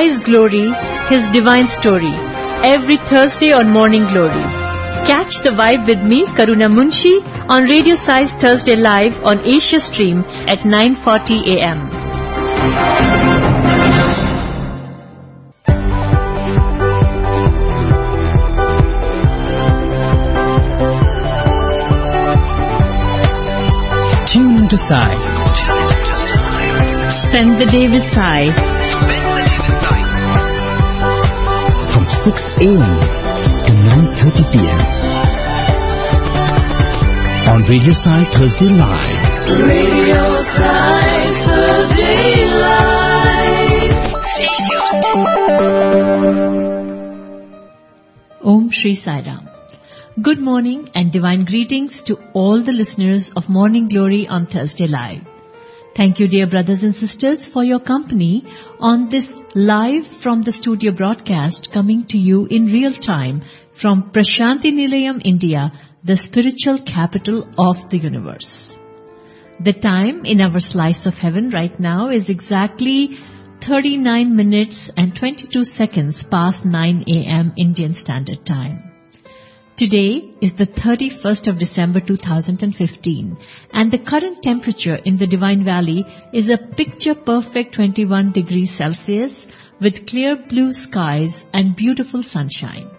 Sai's glory, His divine story, every Thursday on Morning Glory. Catch the vibe with me, Karuna Munshi, on Radio Sai's Thursday Live on Asia Stream at 9:40 a.m. Tune into Sai. Spend the day with Sai. From 6 a.m. to 9:30 p.m. on Radio Sai Thursday Live. Radio Sai Thursday Live. Stay tuned. Om Shri Sai Ram. Good morning and divine greetings to all the listeners of Morning Glory on Thursday Live. Thank you, dear brothers and sisters, for your company on this live from the studio broadcast coming to you in real time from Prashanti Nilayam, India, the spiritual capital of the universe. The time in our slice of heaven right now is exactly 39 minutes and 22 seconds past 9 a.m. Indian Standard Time. Today is the 31st of December 2015 and the current temperature in the Divine Valley is a picture-perfect 21 degrees Celsius with clear blue skies and beautiful sunshine.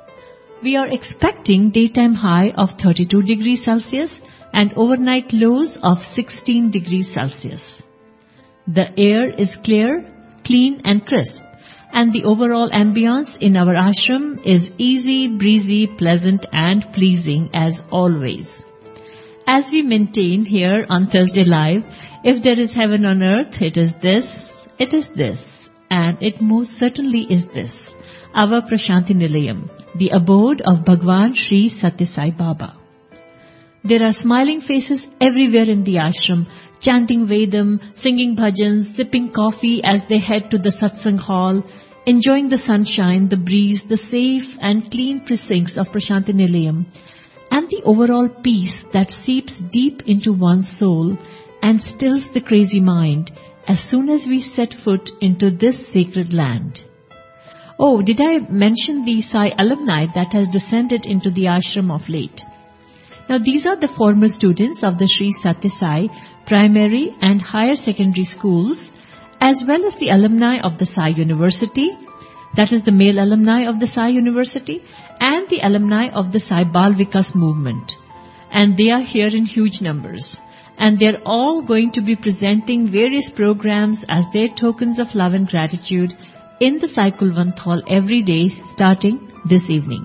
We are expecting daytime high of 32 degrees Celsius and overnight lows of 16 degrees Celsius. The air is clear, clean and crisp. And the overall ambience in our ashram is easy, breezy, pleasant and pleasing as always. As we maintain here on Thursday Live, if there is heaven on earth, it is this, and it most certainly is this, our Prashanti Nilayam, the abode of Bhagwan Sri Satya Sai Baba. There are smiling faces everywhere in the ashram, chanting Vedam, singing bhajans, sipping coffee as they head to the satsang hall, enjoying the sunshine, the breeze, the safe and clean precincts of Prashanti Nilayam, and the overall peace that seeps deep into one's soul and stills the crazy mind as soon as we set foot into this sacred land. Oh, did I mention the Sai alumni that has descended into the ashram of late? Now, these are the former students of the Sri Satya Sai primary and higher secondary schools, as well as the alumni of the Sai University, that is the male alumni of the Sai University, and the alumni of the Sai Bal Vikas movement. And they are here in huge numbers. And they're all going to be presenting various programs as their tokens of love and gratitude in the Sai Kulwant Hall every day starting this evening.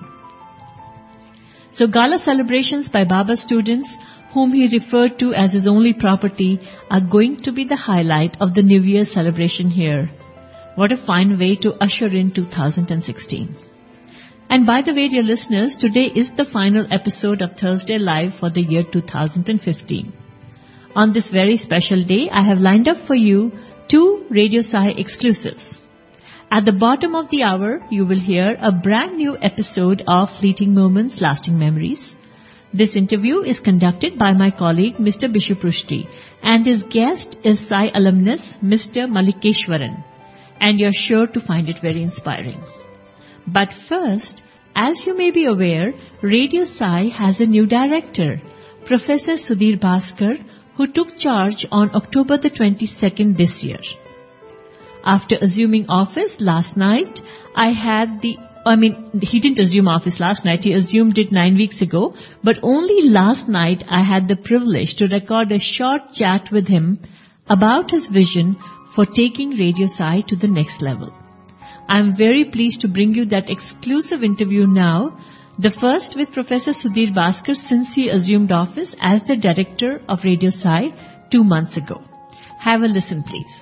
So gala celebrations by Baba students, whom he referred to as his only property, are going to be the highlight of the New Year celebration here. What a fine way to usher in 2016. And by the way, dear listeners, today is the final episode of Thursday Live for the year 2015. On this very special day, I have lined up for you 2 Radio Sai exclusives. At the bottom of the hour, you will hear a brand new episode of Fleeting Moments, Lasting Memories. This interview is conducted by my colleague, Mr. Bishuprushti, and his guest is Sai alumnus, Mr. Malikeshwaran. And you're sure to find it very inspiring. But first, as you may be aware, Radio Sai has a new director, Professor Sudhir Bhaskar, who took charge on October the 22nd this year. After assuming office last night, he didn't assume office last night, he assumed it 9 weeks ago, but only last night I had the privilege to record a short chat with him about his vision for taking Radio Sai to the next level. I'm very pleased to bring you that exclusive interview now, the first with Professor Sudhir Bhaskar since he assumed office as the director of Radio Sai 2 months ago. Have a listen, please.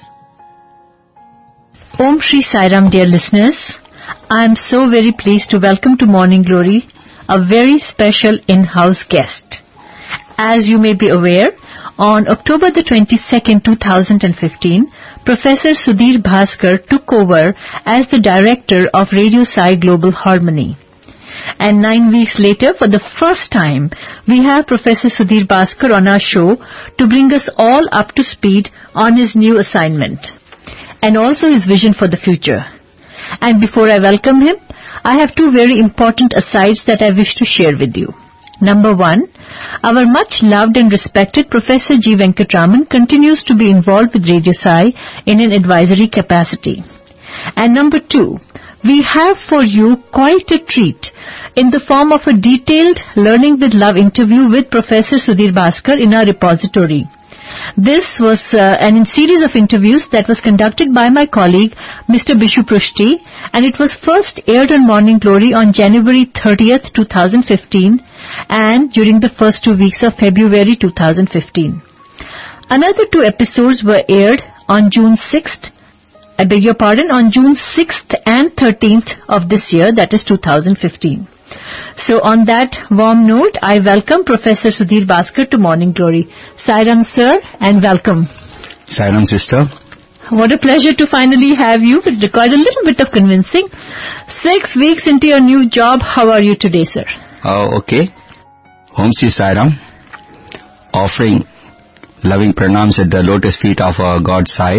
Om Shri Sai Ram, dear listeners. I am so very pleased to welcome to Morning Glory a very special in-house guest. As you may be aware, on October the 22nd, 2015, Professor Sudhir Bhaskar took over as the director of Radio Sai Global Harmony. And 9 weeks later, for the first time, we have Professor Sudhir Bhaskar on our show to bring us all up to speed on his new assignment and also his vision for the future. And before I welcome him, I have two very important asides that I wish to share with you. Number one, our much loved and respected Professor G. Venkatraman continues to be involved with Radio Sai in an advisory capacity. And number two, we have for you quite a treat in the form of a detailed Learning with Love interview with Professor Sudhir Bhaskar in our repository. This was an series of interviews that was conducted by my colleague, Mr. Bishu Prushti, and it was first aired on Morning Glory on January 30th, 2015, and during the first 2 weeks of February 2015. Another 2 episodes were aired on June 6th, on June 6th and 13th of this year, that is 2015. So on that warm note, I welcome Professor Sudhir Bhaskar to Morning Glory. Sairam sir, and welcome. Sairam sister. What a pleasure to finally have you. It required a little bit of convincing. 6 weeks into your new job, how are you today, sir? Okay. Om Shri Sairam. Offering loving pranams at the lotus feet of our God Sai.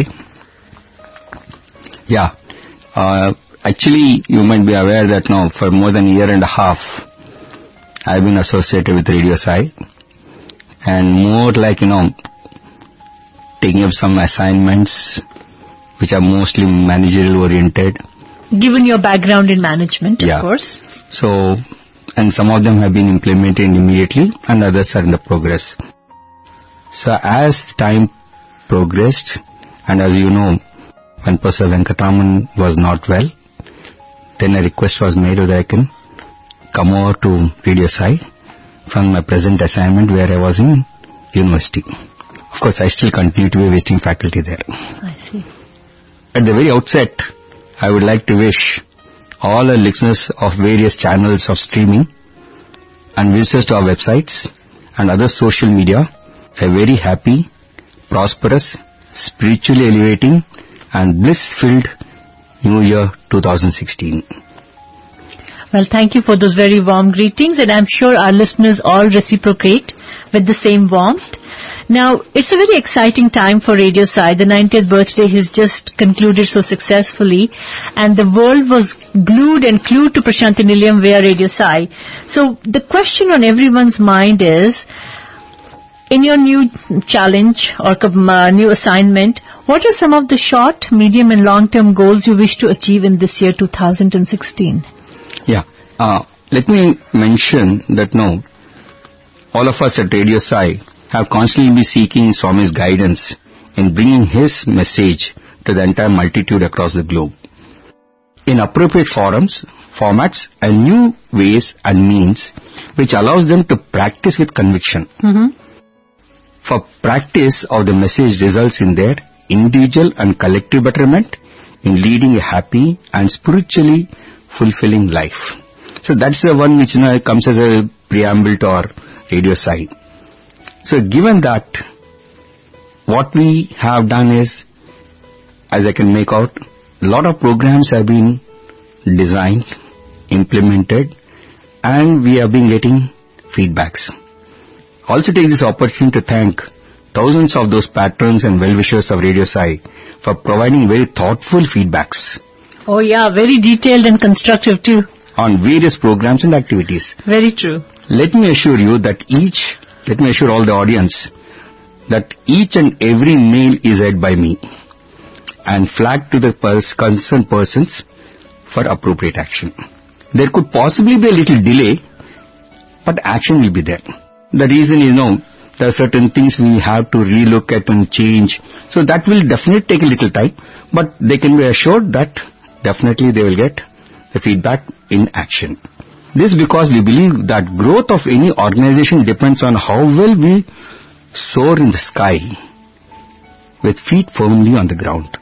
Yeah. Actually, you might be aware that now for more than a year and a half, I've been associated with Radio Sai, and more like, taking up some assignments which are mostly managerial oriented. Given your background in management, of course. So, and some of them have been implemented immediately and others are in the progress. So as time progressed, and as you know, when Professor Venkatraman was not well, then a request was made that I can come over to Radio Sai from my present assignment where I was in university. Of course, I still continue to be a visiting faculty there. I see. At the very outset, I would like to wish all our listeners of various channels of streaming and visitors to our websites and other social media a very happy, prosperous, spiritually elevating and bliss-filled New Year 2016. Well, thank you for those very warm greetings, and I'm sure our listeners all reciprocate with the same warmth. Now, it's a very exciting time for Radio Sai. The 90th birthday has just concluded so successfully, and the world was glued and glued to Prasanthi Nilayam via Radio Sai. So, the question on everyone's mind is, in your new challenge or new assignment, what are some of the short, medium and long-term goals you wish to achieve in this year 2016? Yeah. Let me mention that now, all of us at Radio Sai have constantly been seeking Swami's guidance in bringing his message to the entire multitude across the globe. In appropriate formats and new ways and means which allows them to practice with conviction. Mm-hmm. For practice of the message results in their individual and collective betterment in leading a happy and spiritually fulfilling life. So that's the one which comes as a preamble to our Radio Sai. So given that, what we have done is, as I can make out, a lot of programs have been designed, implemented, and we have been getting feedbacks. Also take this opportunity to thank thousands of those patrons and well-wishers of Radio Sai for providing very thoughtful feedbacks. Oh yeah, very detailed and constructive too. On various programs and activities. Very true. Let me assure all the audience that each and every mail is read by me and flagged to the concerned persons for appropriate action. There could possibly be a little delay, but action will be there. The reason is, there are certain things we have to relook at and change. So that will definitely take a little time, but they can be assured that definitely they will get the feedback in action. This because we believe that growth of any organization depends on how well we soar in the sky with feet firmly on the ground.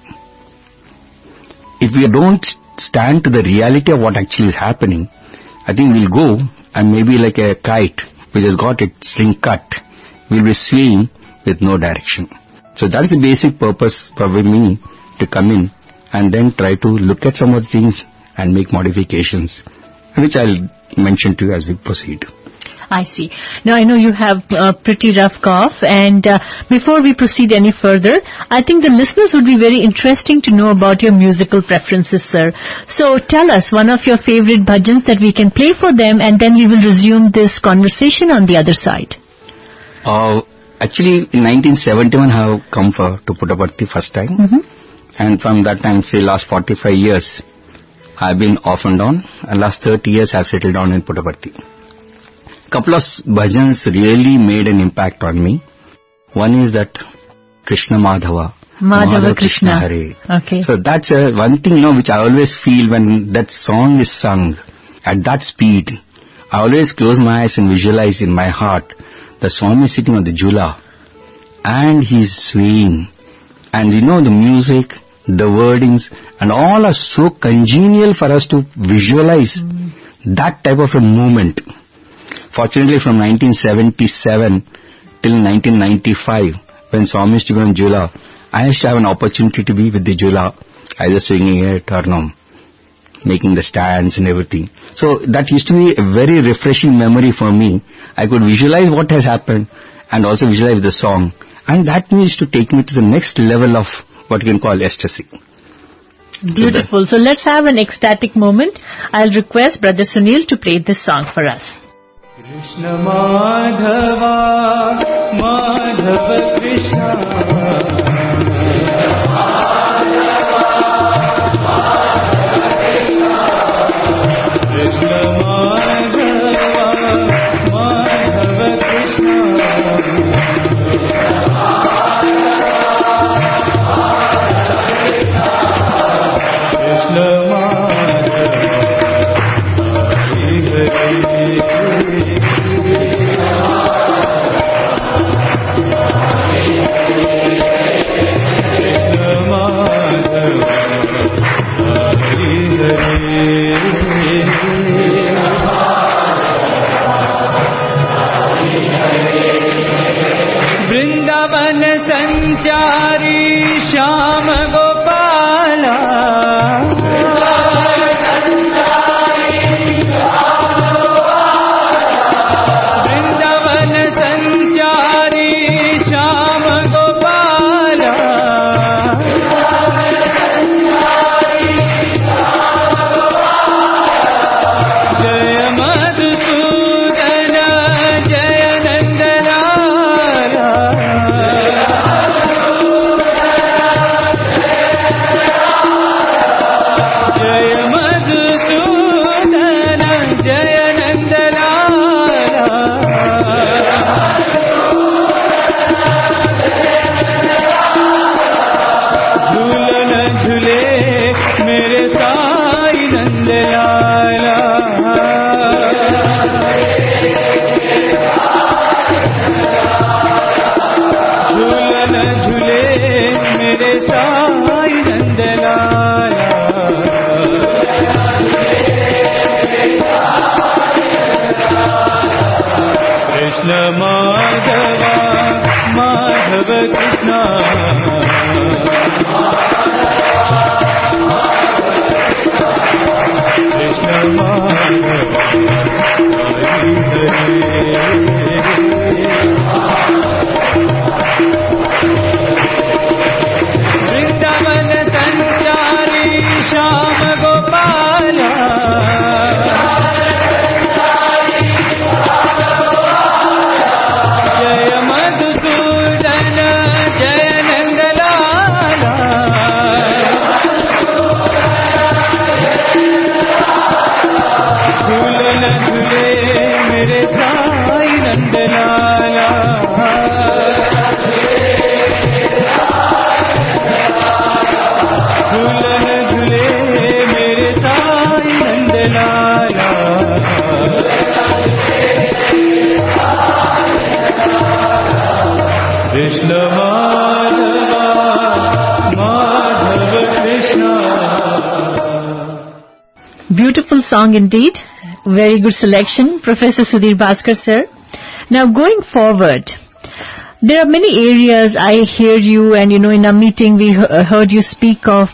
If we don't stand to the reality of what actually is happening, I think we'll go and maybe like a kite which has got its string cut, will be swaying with no direction. So that's the basic purpose for me to come in and then try to look at some of the things and make modifications, which I'll mention to you as we proceed. I see. Now, I know you have a pretty rough cough, and before we proceed any further, I think the listeners would be very interesting to know about your musical preferences, sir. So, tell us one of your favorite bhajans that we can play for them, and then we will resume this conversation on the other side. Actually, in 1971, I have come to Puttaparthi first time. And from that time, say last 45 years, I've been off and on. And last 30 years, I've settled down in Puttaparthi. Couple of bhajans really made an impact on me. One is that Krishna Madhava. Madhava Krishna. Hare. Okay. So that's one thing, which I always feel when that song is sung at that speed. I always close my eyes and visualize in my heart the Swami is sitting on the jhula and he's swaying. And the music, the wordings, and all are so congenial for us to visualize that type of a movement. Fortunately, from 1977 till 1995, when Swami used to be on jhula, I used to have an opportunity to be with the jhula, either swinging it or making the stands and everything. So that used to be a very refreshing memory for me. I could visualize what has happened and also visualize the song. And that used to take me to the next level of what you can call ecstasy. Beautiful. So let's have an ecstatic moment. I'll request Brother Sunil to play this song for us. Krishna Madhava, Madhava Krishna. Sanchari Shyam Gopala Vrindavan Sanchari Shyam Gopala Jaya Madhusudana Jaya Nandalala Beautiful song indeed. Very good selection, Professor Sudhir Bhaskar, sir. Now going forward, there are many areas I hear you, and in a meeting we heard you speak of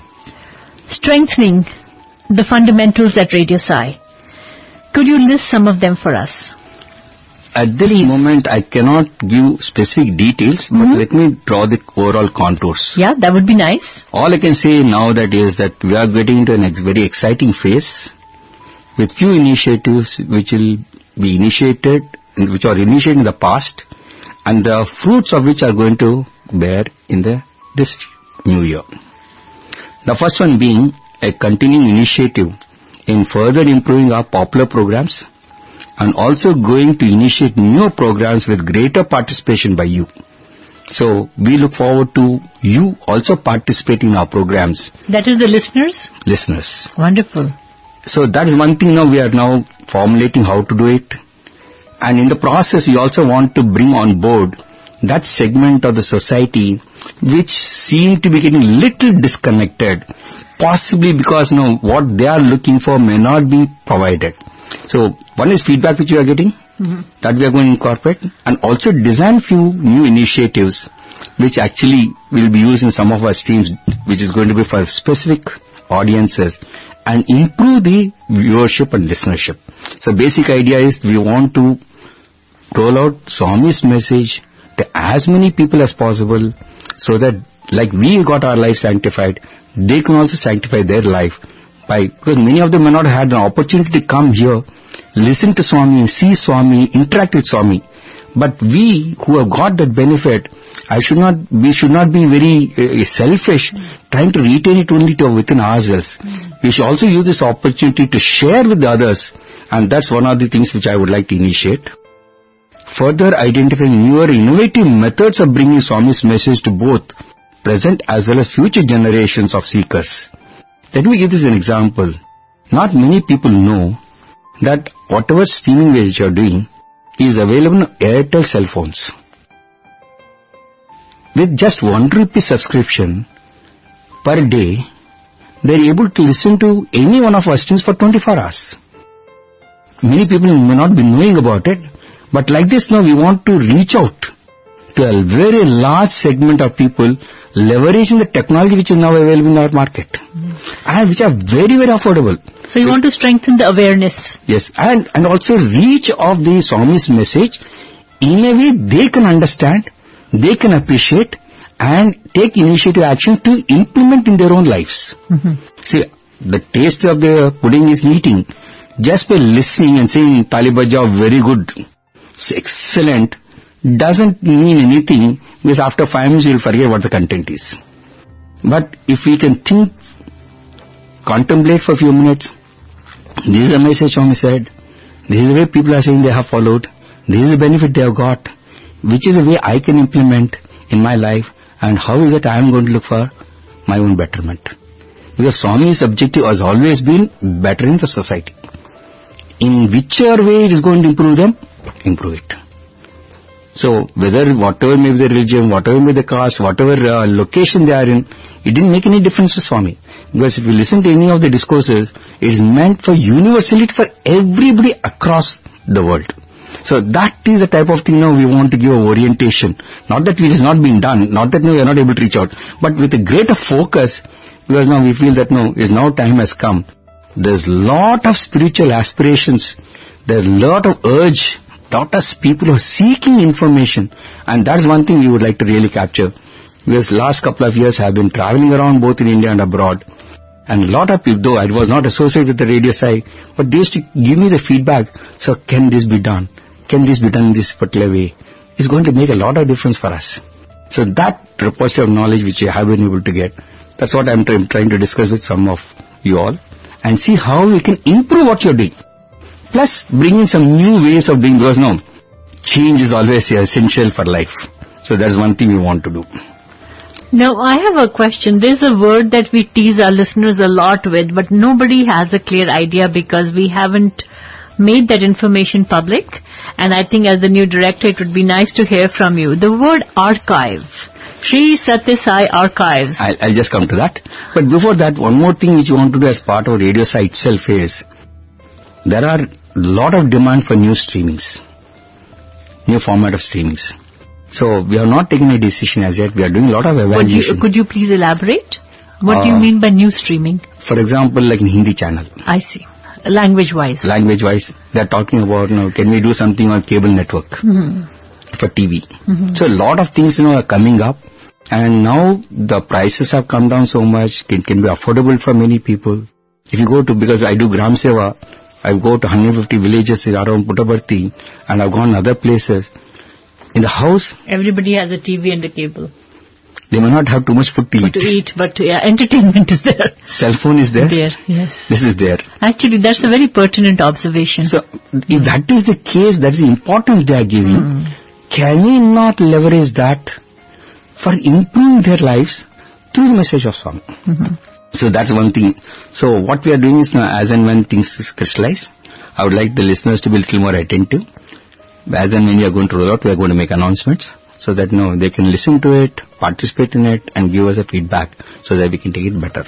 strengthening the fundamentals at Radio Sai. Could you list some of them for us? At this moment, I cannot give specific details, but let me draw the overall contours. Yeah, that would be nice. All I can say now that is that we are getting into a very exciting phase with few initiatives which will be initiated, which are initiated in the past, and the fruits of which are going to bear in this new year. The first one being a continuing initiative in further improving our popular programs, and also going to initiate new programs with greater participation by you. So we look forward to you also participating in our programs. That is the listeners? Listeners. Wonderful. So that is one thing now we are now formulating how to do it. And in the process, we also want to bring on board that segment of the society which seem to be getting little disconnected, possibly because what they are looking for may not be provided. So one is feedback which you are getting, that we are going to incorporate, and also design few new initiatives which actually will be used in some of our streams, which is going to be for specific audiences, and improve the viewership and listenership. So basic idea is we want to roll out Swami's message to as many people as possible, so that like we got our life sanctified, they can also sanctify their life. Because many of them may not have had an opportunity to come here, listen to Swami, see Swami, interact with Swami. But we who have got that benefit, we should not be very selfish, trying to retain it only to within ourselves. We should also use this opportunity to share with the others, and that's one of the things which I would like to initiate. Further identifying newer innovative methods of bringing Swami's message to both present as well as future generations of seekers. Let me give this an example. Not many people know that whatever streaming which you are doing is available on Airtel cell phones. With just ₹1 subscription per day, they are able to listen to any one of our streams for 24 hours. Many people may not be knowing about it, but like this now we want to reach out to a very large segment of people, leveraging the technology which is now available in our market, and which are very, very affordable. So you want to strengthen the awareness. Yes, and also reach of the Swami's message in a way they can understand, they can appreciate, and take initiative action to implement in their own lives. See, the taste of the pudding is eating. Just by listening and saying Tali Bajao, very good, it's excellent, doesn't mean anything, because after 5 minutes you will forget what the content is. But if we can think, contemplate for a few minutes, this is the message Swami said, this is the way people are saying they have followed, this is the benefit they have got, which is the way I can implement in my life, and how is it I am going to look for my own betterment. Because Swami's objective has always been bettering the society. In whichever way it is going to improve them, improve it. So whether whatever may be the religion, whatever may be the caste, whatever location they are in, it didn't make any difference to Swami. Because if you listen to any of the discourses, it is meant for universality for everybody across the world. So that is the type of thing now we want to give orientation. Not that it is not being done, not that we are not able to reach out, but with a greater focus, because now we feel that now time has come. There's lot of spiritual aspirations, there's lot of urge, lot of people who are seeking information, and that's one thing we would like to really capture. Because last couple of years I have been traveling around both in India and abroad, and a lot of people, though I was not associated with the radio side, but they used to give me the feedback, so can this be done? Can this be done in this particular way? It's going to make a lot of difference for us. So that repository of knowledge which I have been able to get, that's what I'm trying to discuss with some of you all, and see how we can improve what you're doing. Plus bring in some new ways of doing, because change is always essential for life. So that's one thing we want to do. Now I have a question. There's a word that we tease our listeners a lot with, but nobody has a clear idea because we haven't made that information public. And I think as the new director, it would be nice to hear from you. The word archive. Sri Satya Sai Archives. I'll just come to that. But before that, one more thing which you want to do as part of Radio Sai itself is, there are a lot of demand for new streamings, new format of streamings. So we have not taken a decision as yet. We are doing a lot of evaluation. Could you please elaborate? What do you mean by new streaming? For example, like in Hindi channel. I see. Language-wise. Language-wise. They're talking about, can we do something on cable network for TV? So a lot of things, are coming up. And now the prices have come down so much, it can be affordable for many people. If you go to, because I do Gram Seva, I go to 150 villages around Puttaparthi, and I've gone other places. In the house, everybody has a TV and a cable. They may not have too much food to eat. But entertainment is there. Cell phone is there. Yes. This is there. Actually, that's a very pertinent observation. So, if that is the case, that is the importance they are giving. Can we not leverage that for improving their lives through the message of Swami? So that's one thing. So what we are doing is now, as and when things crystallize, I would like the listeners to be a little more attentive. As and when we are going to roll out, we are going to make announcements so that they can listen to it, participate in it, and give us a feedback so that we can take it better.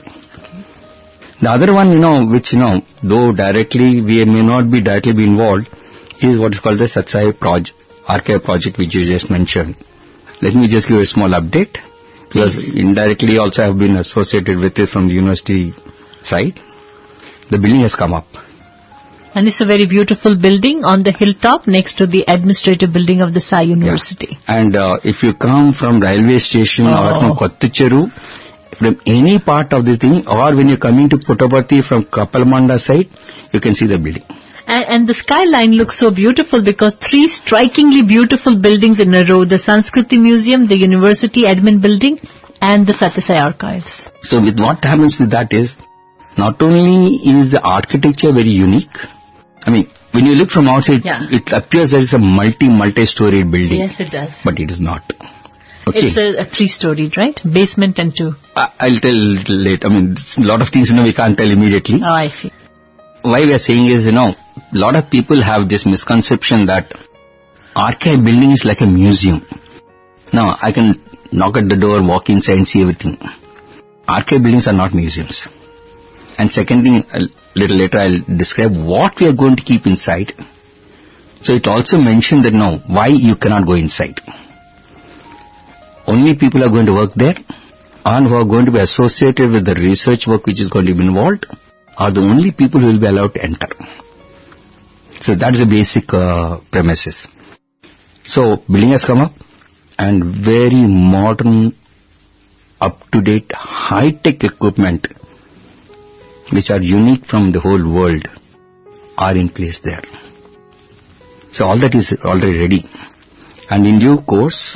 The other one, which, though directly we may not be directly involved, is what is called the Satsai Archive project, which you just mentioned. Let me just give a small update, because indirectly also I have been associated with it from the university side. The building has come up. And it's a very beautiful building on the hilltop next to the administrative building of the Sai University. Yeah. And if you come from railway station or from Kottucheru, from any part of the thing, or when you're coming to Puttaparthi from Kapalmanda side, you can see the building. And the skyline looks so beautiful because 3 strikingly beautiful buildings in a row, the Sanskriti Museum, the University Admin Building, and the Satyasai Archives. So with what happens with that is, not only is the architecture very unique, when you look from outside, it appears that it's a multi-storied building. Yes, it does. But it is not. Okay. It's a 3-storied, right? Basement and 2. I'll tell a little late. A lot of things, we can't tell immediately. Oh, I see. Why we are saying is, a lot of people have this misconception that archive building is like a museum. Now, I can knock at the door, walk inside and see everything. Archive buildings are not museums. And second thing, a little later I'll describe what we are going to keep inside. So it also mentioned that why you cannot go inside. Only people are going to work there, and who are going to be associated with the research work which is going to be involved, are the only people who will be allowed to enter. So that's the basic premises. So building has come up, and very modern, up-to-date, high-tech equipment which are unique from the whole world are in place there. So all that is already ready. And in due course,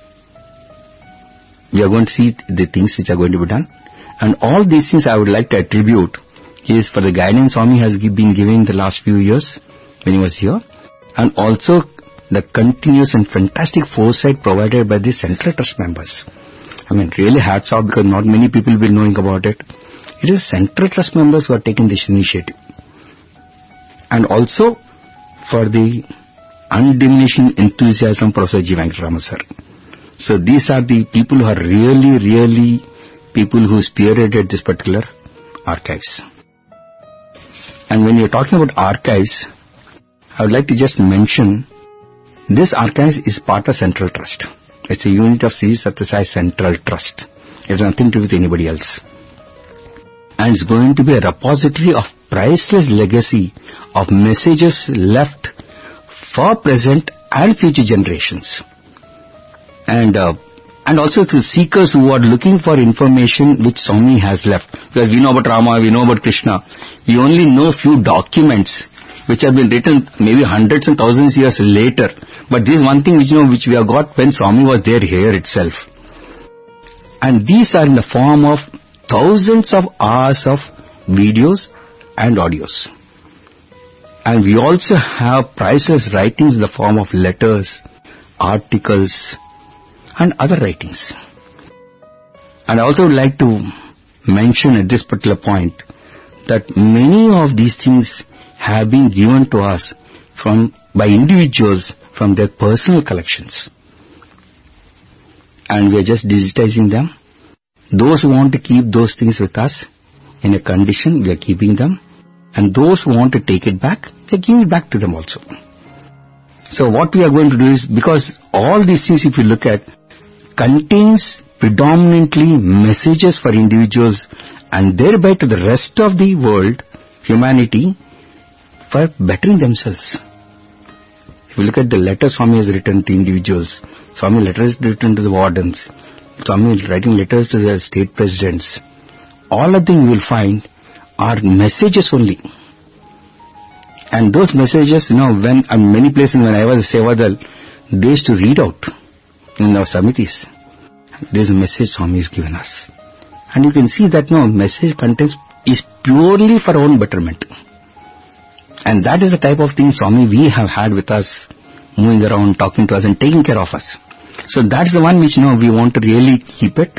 we are going to see the things which are going to be done. And all these things I would like to attribute is for the guidance Swami has been giving the last few years when he was here, and also the continuous and fantastic foresight provided by the Central Trust members. Really hats off, because not many people will be knowing about it. It is Central Trust members who are taking this initiative. And also for the undiminishing enthusiasm Professor G. Venkatarama sir. So these are the people who are really people who spearheaded this particular archives. And when you're talking about archives, I would like to just mention, this archives is part of Central Trust. It's a unit of Sri Satyasai Central Trust. It has nothing to do with anybody else. And it's going to be a repository of priceless legacy of messages left for present and future generations. And also to seekers who are looking for information which Swami has left. Because we know about Rama, we know about Krishna. We only know few documents which have been written maybe hundreds and thousands of years later. But this is one thing which we have got when Swami was there here itself. And these are in the form of thousands of hours of videos and audios. And we also have priceless writings in the form of letters, articles, and other writings. And I also would like to mention at this particular point that many of these things have been given to us by individuals from their personal collections. And we are just digitizing them. Those who want to keep those things with us in a condition, we are keeping them. And those who want to take it back, we are giving it back to them also. So what we are going to do is, because all these things, if you look at, contains predominantly messages for individuals and thereby to the rest of the world, humanity, for bettering themselves. If you look at the letters Swami has written to individuals, Swami letters written to the wardens, Swami writing letters to the state presidents, all of them you will find are messages only. And those messages, when many places when I was a Sevadal, they used to read out in our samitis. There is a message Swami has given us. And you can see that message content is purely for our own betterment. And that is the type of thing Swami we have had with us, moving around, talking to us and taking care of us. So that's the one which we want to really keep it.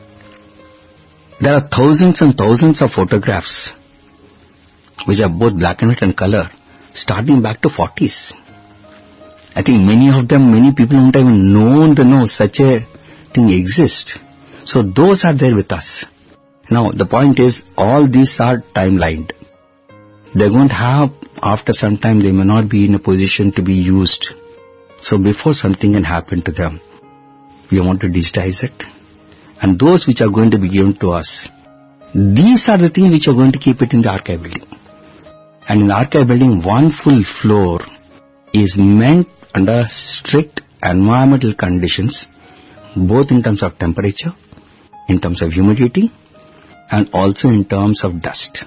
There are thousands and thousands of photographs which are both black and white and color, starting back to 40s. I think many people won't even know such a thing exists. So those are there with us. Now the point is, all these are timelined. They're going to have, after some time, they may not be in a position to be used. So before something can happen to them, we want to digitize it. And those which are going to be given to us, these are the things which are going to keep it in the archive building. And in the archive building, one full floor is meant under strict environmental conditions, both in terms of temperature, in terms of humidity, and also in terms of dust.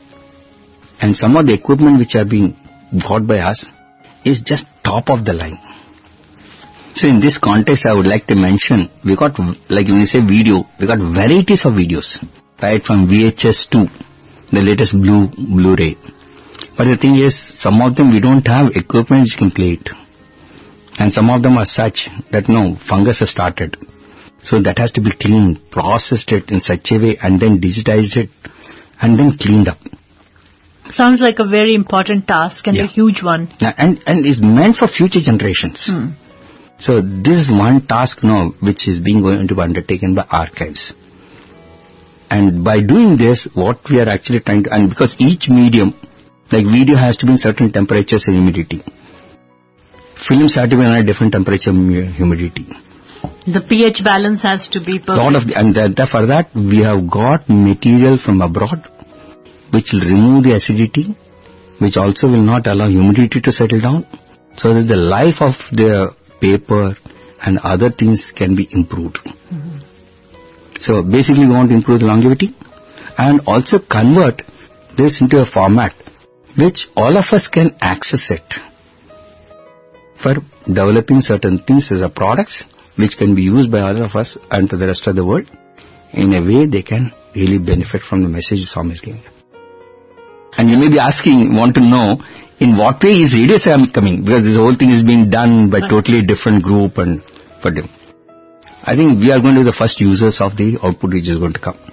And some of the equipment which are being bought by us is just top of the line. So in this context, I would like to mention, we got, like when you say video, we got varieties of videos, right from VHS to the latest Blu-ray. But the thing is, some of them we don't have equipment which can play it. And some of them are such that fungus has started. So that has to be cleaned, processed it in such a way and then digitized it and then cleaned up. Sounds like a very important task and a huge one. And it's meant for future generations. So this is one task which is going to be undertaken by archives. And by doing this, what we are actually trying to, and because each medium, like video has to be in certain temperatures and humidity. Films have to be in a different temperature and humidity. The pH balance has to be perfect. For that, we have got material from abroad which will remove the acidity, which also will not allow humidity to settle down, so that the life of the paper and other things can be improved. So basically we want to improve the longevity and also convert this into a format which all of us can access it for developing certain things as a products which can be used by all of us and to the rest of the world in a way they can really benefit from the message Swami is giving. And you may be asking, want to know, in what way is Radio Sai coming? Because this whole thing is being done by totally different group and for them. I think we are going to be the first users of the output which is going to come.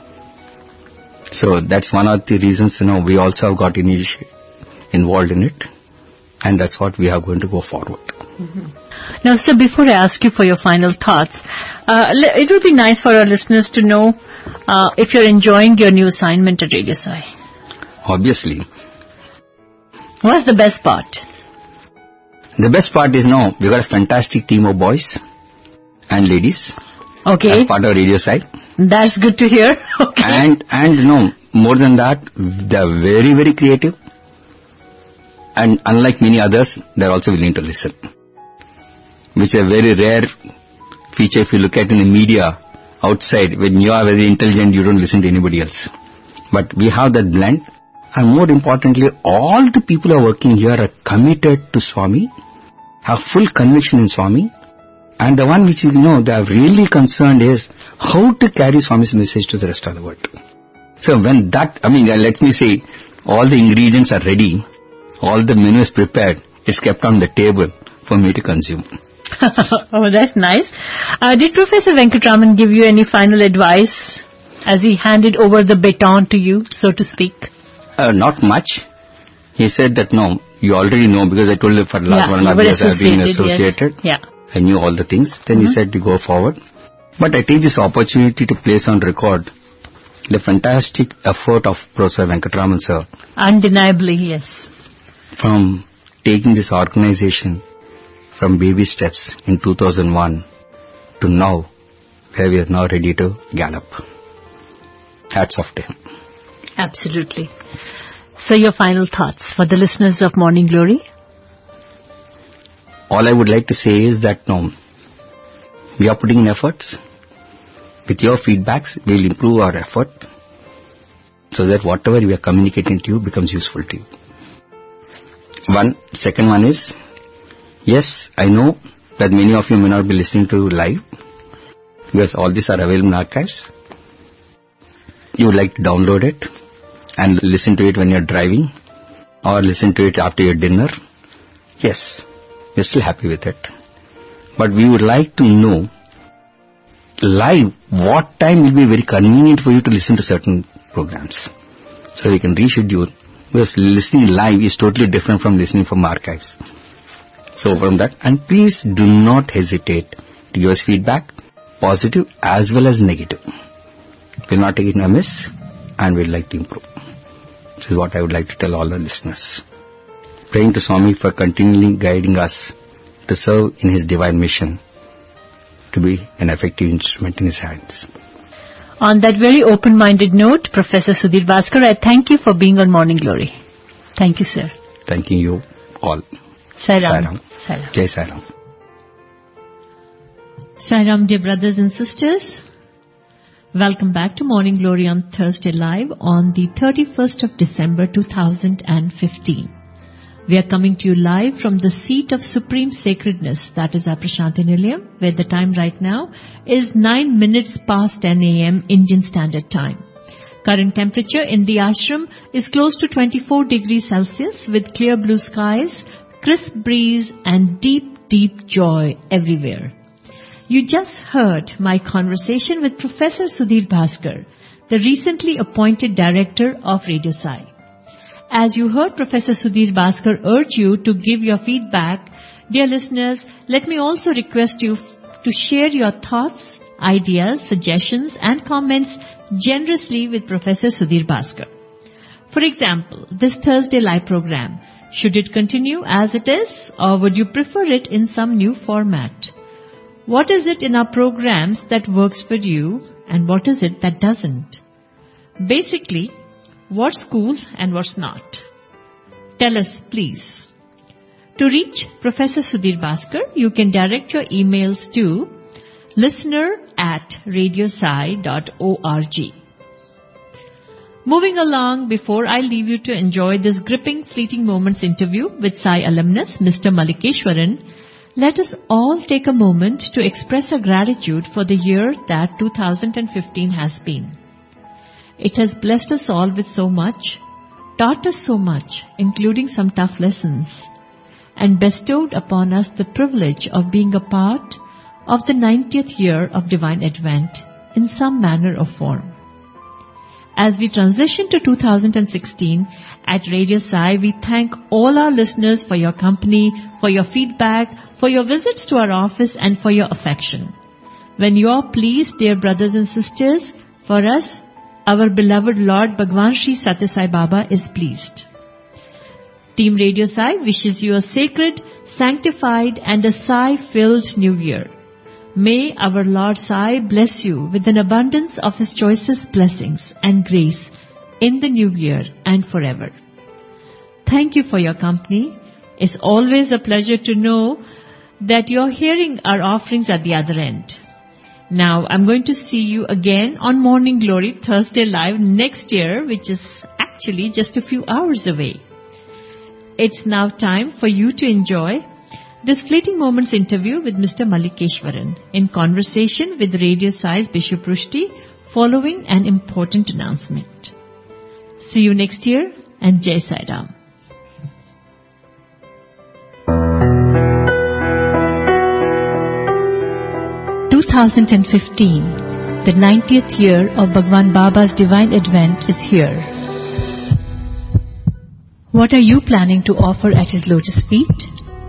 So that's one of the reasons, we also have got involved in it. And that's what we are going to go forward. Now, sir, before I ask you for your final thoughts, it would be nice for our listeners to know if you're enjoying your new assignment at Radio Sai. Obviously. What's the best part? The best part is we got a fantastic team of boys and ladies. Okay. As part of Radio Sai. That's good to hear. Okay. And more than that, they're very, very creative. And unlike many others, they're also willing to listen. Which is a very rare feature if you look at in the media outside. When you are very intelligent, you don't listen to anybody else. But we have that blend. And more importantly, all the people who are working here are committed to Swami, have full conviction in Swami. And the one which they are really concerned is how to carry Swami's message to the rest of the world. So when that, let me say, all the ingredients are ready, all the menu is prepared, it's kept on the table for me to consume. Oh, that's nice. Did Professor Venkatraman give you any final advice as he handed over the baton to you, so to speak? Not much. He said that you already know, because I told you for the last 1.5 years I have been associated. Yes. I knew all the things. Then he said to go forward. But I take this opportunity to place on record the fantastic effort of Professor Venkatraman sir. Undeniably, yes. From taking this organization from baby steps in 2001 to now, where we are now ready to gallop. Hats off to him. Absolutely. So your final thoughts for the listeners of Morning Glory? All I would like to say is that we are putting in efforts. With your feedbacks, we will improve our effort so that whatever we are communicating to you becomes useful to you. Second one is, yes, I know that many of you may not be listening to live because all these are available in archives. You would like to download it and listen to it when you're driving or listen to it after your dinner. Yes, we're still happy with it. But we would like to know live what time will be very convenient for you to listen to certain programs. So we can reschedule, because listening live is totally different from listening from archives. So from that, and please do not hesitate to give us feedback, positive as well as negative. We'll not take it amiss and we'd like to improve. This is what I would like to tell all the listeners. Praying to Swami for continually guiding us to serve in His divine mission, to be an effective instrument in His hands. On that very open-minded note, Professor Sudhir Bhaskar, I thank you for being on Morning Glory. Thank you, sir. Thanking you all. Sai Ram. Sai Ram. Sai Ram. Jai Sai Ram. Sai Ram, dear brothers and sisters. Welcome back to Morning Glory on Thursday Live on the 31st of December 2015. We are coming to you live from the seat of supreme sacredness, that is our Prashanti Nilayam, where the time right now is 9 minutes past 10 a.m. Indian Standard Time. Current temperature in the ashram is close to 24 degrees Celsius with clear blue skies, crisp breeze and deep, deep joy everywhere. You just heard my conversation with Professor Sudhir Bhaskar, the recently appointed director of Radio Sai. As you heard Professor Sudhir Bhaskar urge you to give your feedback, dear listeners, let me also request you to share your thoughts, ideas, suggestions and comments generously with Professor Sudhir Bhaskar. For example, this Thursday live program, should it continue as it is or would you prefer it in some new format? What is it in our programs that works for you and what is it that doesn't? Basically, what's cool and what's not? Tell us, please. To reach Professor Sudhir Bhaskar, you can direct your emails to listener@radiosai.org. Moving along, before I leave you to enjoy this gripping Fleeting Moments interview with Sai alumnus Mr. Malikeshwaran, let us all take a moment to express our gratitude for the year that 2015 has been. It has blessed us all with so much, taught us so much, including some tough lessons, and bestowed upon us the privilege of being a part of the 90th year of Divine Advent in some manner or form. As we transition to 2016, at Radio Sai, we thank all our listeners for your company, for your feedback, for your visits to our office and for your affection. When you are pleased, dear brothers and sisters, for us, our beloved Lord Bhagwan Shri Satya Sai Baba is pleased. Team Radio Sai wishes you a sacred, sanctified and a Sai-filled New Year. May our Lord Sai bless you with an abundance of His choicest blessings and grace in the new year and forever. Thank you for your company. It's always a pleasure to know that you're hearing our offerings at the other end. Now, I'm going to see you again on Morning Glory Thursday Live next year, which is actually just a few hours away. It's now time for you to enjoy this Fleeting Moments interview with Mr. Malikeshwaran in conversation with Radio Sai's Bishop Rushdie following an important announcement. See you next year and Jai Sai Ram. The 90th year of Bhagwan Baba's Divine Advent is here. What are you planning to offer at His lotus feet?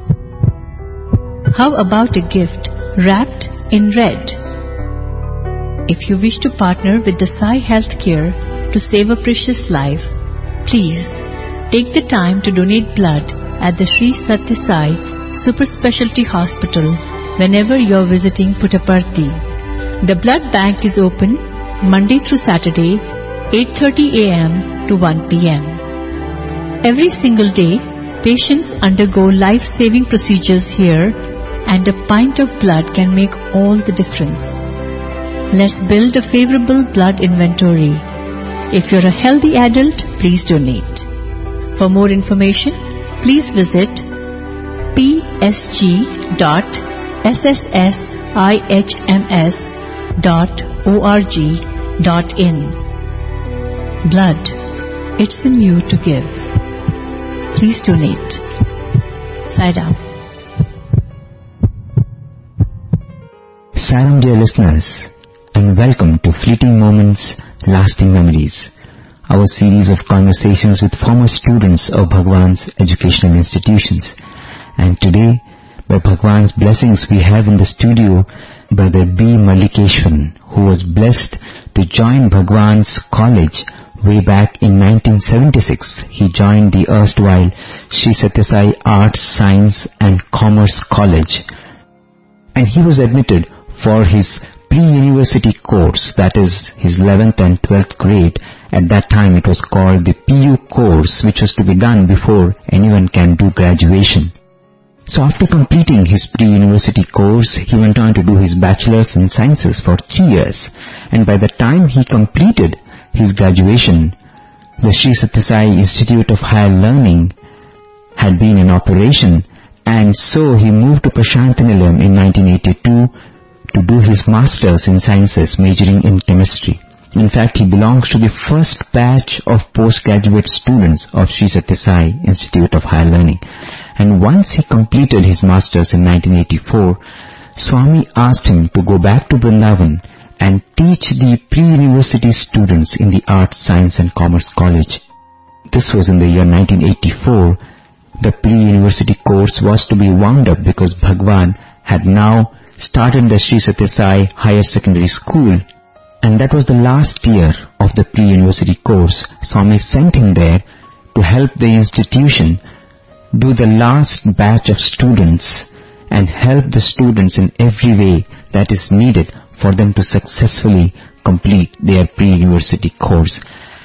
How about a gift wrapped in red? If you wish to partner with the Sai Healthcare to save a precious life, please take the time to donate blood at the Sri Satya Sai Super Specialty Hospital whenever you are visiting Puttaparthi. The blood bank is open Monday through Saturday, 8:30 a.m. to 1 p.m. Every single day, patients undergo life-saving procedures here, and a pint of blood can make all the difference. Let's build a favorable blood inventory. If you're a healthy adult, please donate. For more information, please visit psg.sshihms.org.in. Blood, it's in you to give. Please donate. Sai Ram. Sai Ram, dear listeners, and welcome to Fleeting Moments, Lasting Memories, our series of conversations with former students of Bhagwan's educational institutions. And today, by Bhagwan's blessings, we have in the studio Brother B. Mallikeshwaran, who was blessed to join Bhagwan's college way back in 1976. He joined the erstwhile Sri Sathya Sai Arts, Science and Commerce College, and he was admitted for his pre-university course, that is his 11th and 12th grade. At that time it was called the PU course, which was to be done before anyone can do graduation. So after completing his pre-university course, he went on to do his bachelor's in sciences for 3 years, and by the time he completed his graduation, the Sri Sathya Sai Institute of Higher Learning had been in operation, and so he moved to Prashantinilayam in 1982 to do his master's in sciences, majoring in chemistry. In fact, he belongs to the first batch of postgraduate students of Sri Sathya Sai Institute of Higher Learning. And once he completed his master's in 1984, Swami asked him to go back to Vrindavan and teach the pre-university students in the Arts, Science and Commerce College. This was in the year 1984. The pre-university course was to be wound up because Bhagwan had now started the Sri Sathya Sai Higher Secondary School, and that was the last year of the pre-university course. Swami sent him there to help the institution do the last batch of students and help the students in every way that is needed for them to successfully complete their pre-university course.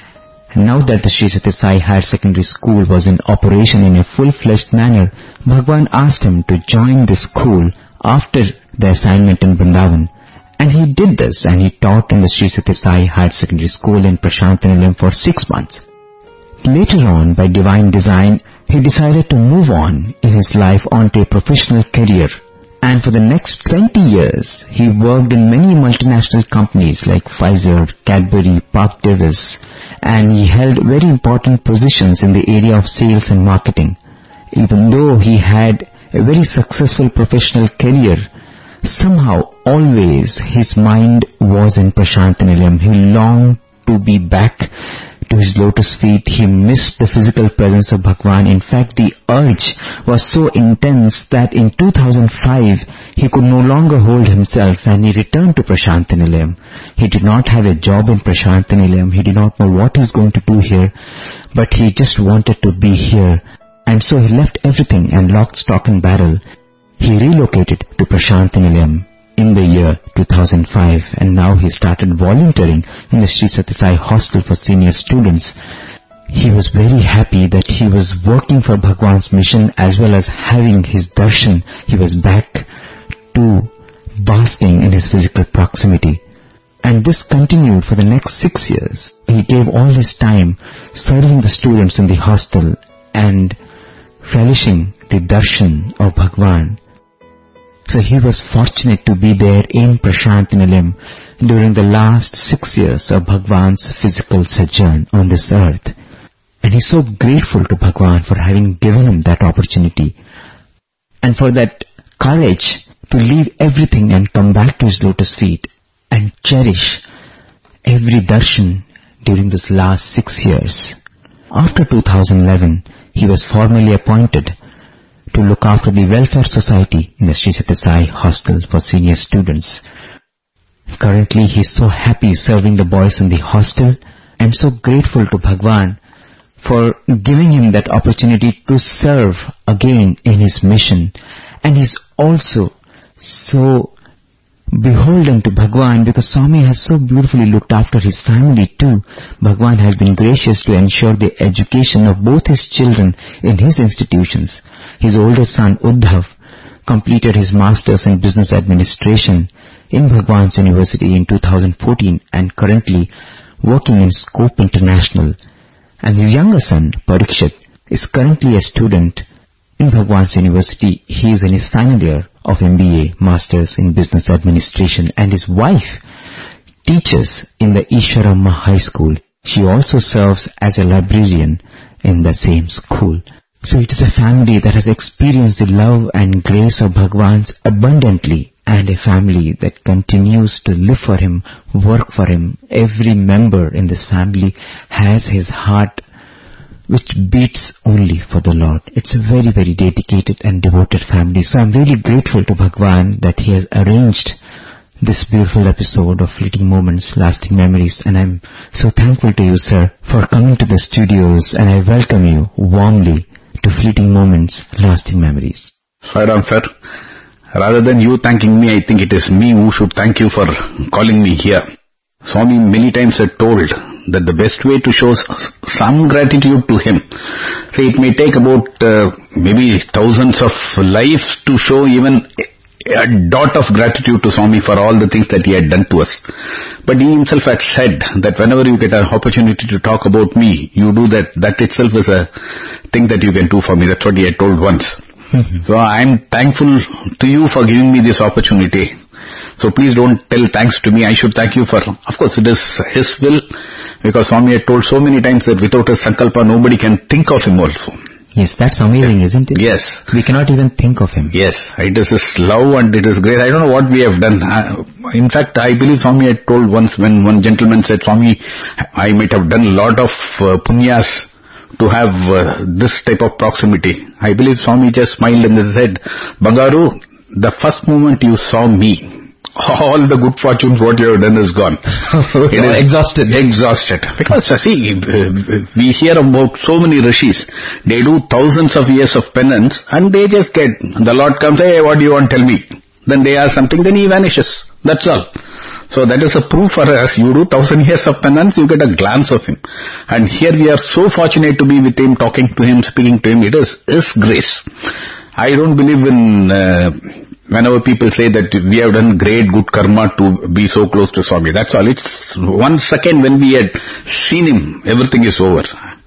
And now that the Sri Sathya Sai Higher Secondary School was in operation in a full-fledged manner, Bhagwan asked him to join the school after the assignment in Vrindavan. And he did this, and he taught in the Sri Sathya Sai Higher Secondary School in Prashantinilayam for 6 months. Later on, by divine design, he decided to move on in his life onto a professional career. And for the next 20 years, he worked in many multinational companies like Pfizer, Cadbury, Park Davis, and he held very important positions in the area of sales and marketing. Even though he had a very successful professional career, somehow always his mind was in Prashantinilayam. He longed to be back to his lotus feet. He missed the physical presence of Bhagwan. In fact, the urge was so intense that in 2005 he could no longer hold himself, and he returned to Prashantinilayam. He did not have a job in Prashantinilayam. He did not know what he's going to do here, but he just wanted to be here. And so he left everything and locked stock and barrel. He relocated to Prashantinilayam in the year 2005, and now he started volunteering in the Sri Sathya Sai Hostel for senior students. He was very happy that he was working for Bhagwan's mission as well as having his darshan. He was back to basking in his physical proximity. And this continued for the next 6 years. He gave all his time serving the students in the hostel and relishing the darshan of Bhagwan. So he was fortunate to be there in Prashantinilayam during the last 6 years of Bhagwan's physical sojourn on this earth. And he's so grateful to Bhagwan for having given him that opportunity and for that courage to leave everything and come back to his lotus feet and cherish every darshan during those last 6 years. After 2011, he was formally appointed to look after the welfare society in the Sri Sathya Sai Hostel for senior students. Currently, he is so happy serving the boys in the hostel and so grateful to Bhagwan for giving him that opportunity to serve again in his mission. And he's also so beholden to Bhagwan because Swami has so beautifully looked after his family too. Bhagwan has been gracious to ensure the education of both his children in his institutions. His older son Uddhav completed his Masters in Business Administration in Bhagwan's University in 2014 and currently working in Scope International. And his younger son Parikshit is currently a student in Bhagwan's University. He is in his final year of MBA, Masters in Business Administration, and his wife teaches in the Isharamma High School. She also serves as a librarian in the same school. So it is a family that has experienced the love and grace of Bhagwan's abundantly, and a family that continues to live for him, work for him. Every member in this family has his heart which beats only for the Lord. It's a very, very dedicated and devoted family. So I'm really grateful to Bhagwan that he has arranged this beautiful episode of Fleeting Moments, Lasting Memories, and I'm so thankful to you, sir, for coming to the studios, and I welcome you warmly to Fleeting Moments, Lasting Memories. Sai Ram, sir. Rather than you thanking me, I think it is me who should thank you for calling me here. Swami many times had told that the best way to show some gratitude to him, say it may take about maybe thousands of lives to show even a dot of gratitude to Swami for all the things that he had done to us. But he himself had said that whenever you get an opportunity to talk about me, you do that. That itself is a thing that you can do for me. That's what he had told once. So I'm thankful to you for giving me this opportunity. So please don't tell thanks to me. I should thank you for, of course it is his will, because Swami had told so many times that without his sankalpa nobody can think of him also. Yes, that's amazing, isn't it? Yes. We cannot even think of him. Yes, it is his love and it is great. I don't know what we have done. In fact, I believe Swami had told once when one gentleman said, Swami, I might have done a lot of punyas to have this type of proximity. I believe Swami just smiled and said, Bangaru, the first moment you saw me, all the good fortunes what you have done is gone. It is exhausted. Because see, we hear about so many rishis. They do thousands of years of penance and they just get, the Lord comes, hey, what do you want, tell me. Then they ask something, then he vanishes. That's all. So that is a proof for us. You do 1,000 years of penance, you get a glance of him. And here we are so fortunate to be with him, talking to him, speaking to him. It is his grace. I don't believe in whenever people say that we have done great good karma to be so close to Swami. That's all. It's 1 second when we had seen him, everything is over.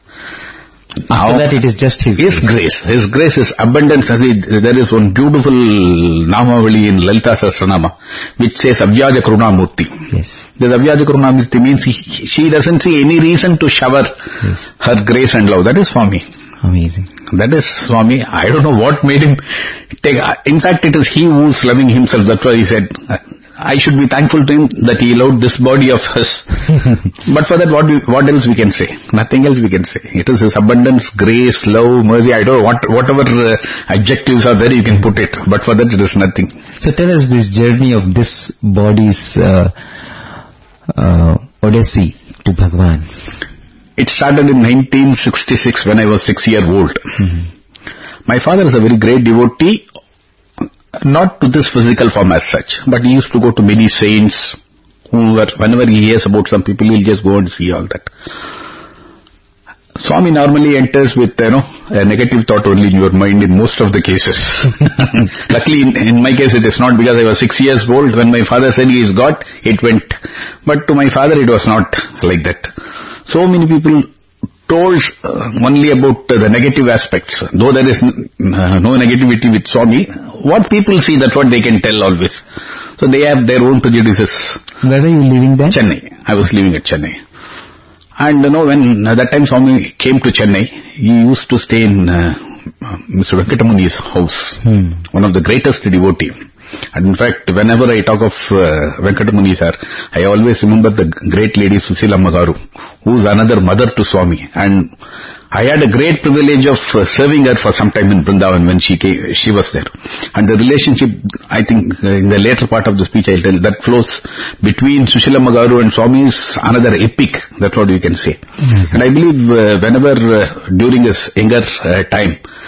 After that it is just his grace. His grace is abundance. There is one beautiful Namavali in Lalita Sahasranama which says Avyaja Karuna Murti. Yes. This Avyaja Karuna Murti means she doesn't see any reason to shower her grace and love. That is Swami. Amazing. That is Swami. I don't know what made him take. In fact, it is he who is loving himself. That's why he said, I should be thankful to him that he allowed this body of his. But for that, what else we can say? Nothing else we can say. It is his abundance, grace, love, mercy. I don't know whatever adjectives are there, you can put it. But for that, it is nothing. So tell us this journey of this body's odyssey to Bhagwan. It started in 1966 when I was 6 years old. My father is a very great devotee, not to this physical form as such, but he used to go to many saints who were, whenever he hears about some people, he'll just go and see all that. Swami normally enters with, a negative thought only in your mind in most of the cases. Luckily, in my case, it is not, because I was 6 years old. When my father said he is God, it went. But to my father, it was not like that. So many people told only about the negative aspects. Though there is no negativity with Swami, what people see, that's what they can tell always. So they have their own prejudices. Where were you living then? Chennai. I was living at Chennai. And when that time Swami came to Chennai, he used to stay in Mr. Venkatamuni's house, one of the greatest devotee. And in fact, whenever I talk of Venkatamuni sir, I always remember the great lady Susilamma Garu, who is another mother to Swami. And I had a great privilege of serving her for some time in Vrindavan when she was there. And the relationship, I think, in the later part of the speech I'll tell, that flows between Susilamma Garu and Swami is another epic. That's what we can say. And I believe whenever during his younger time,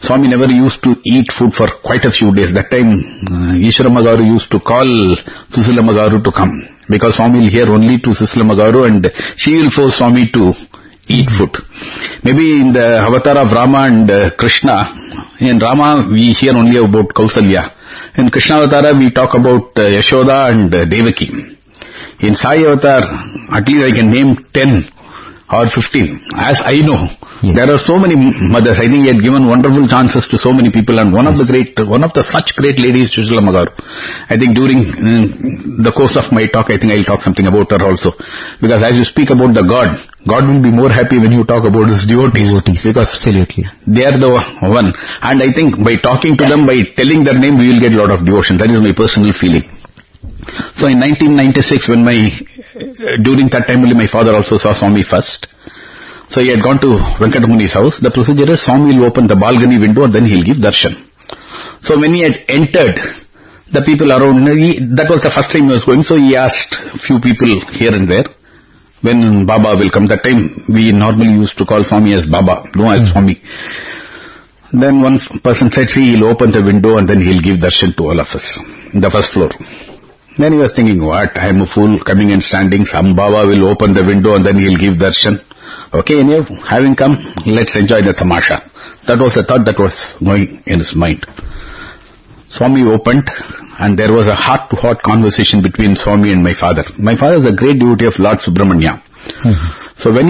Swami never used to eat food for quite a few days. That time, Ishwarama Garu used to call Susilama Garu to come, because Swami will hear only to Susilama Garu and she will force Swami to eat food. Maybe in the avatar of Rama and Krishna, in Rama we hear only about Kausalya. In Krishna avatar we talk about Yashoda and Devaki. In Sai avatar, at least I can name 10 or 15, as I know. Yes. There are so many mothers. I think he had given wonderful chances to so many people, and one of the such great ladies, Susilama Garu. I think during the course of my talk, I think I'll talk something about her also. Because as you speak about the God will be more happy when you talk about his devotees. Because absolutely, they are the one. And I think by talking to them, by telling their name, we will get a lot of devotion. That is my personal feeling. So in 1996, during that time only my father also saw Swami first. So he had gone to Venkatamuni's house. The procedure is Swami will open the balcony window and then he'll give darshan. So when he had entered, the people around, that was the first time he was going, so he asked few people here and there, when Baba will come. That time we normally used to call Swami as Baba, no as Swami. Then one person said, see, he'll open the window and then he'll give darshan to all of us, in the first floor. Then he was thinking, what, I am a fool coming and standing, some Baba will open the window and then he'll give darshan. Okay, anyway, having come, let's enjoy the tamasha. That was the thought that was going in his mind. Swami opened and there was a heart-to-heart conversation between Swami and my father. My father is a great devotee of Lord Subramanya. So when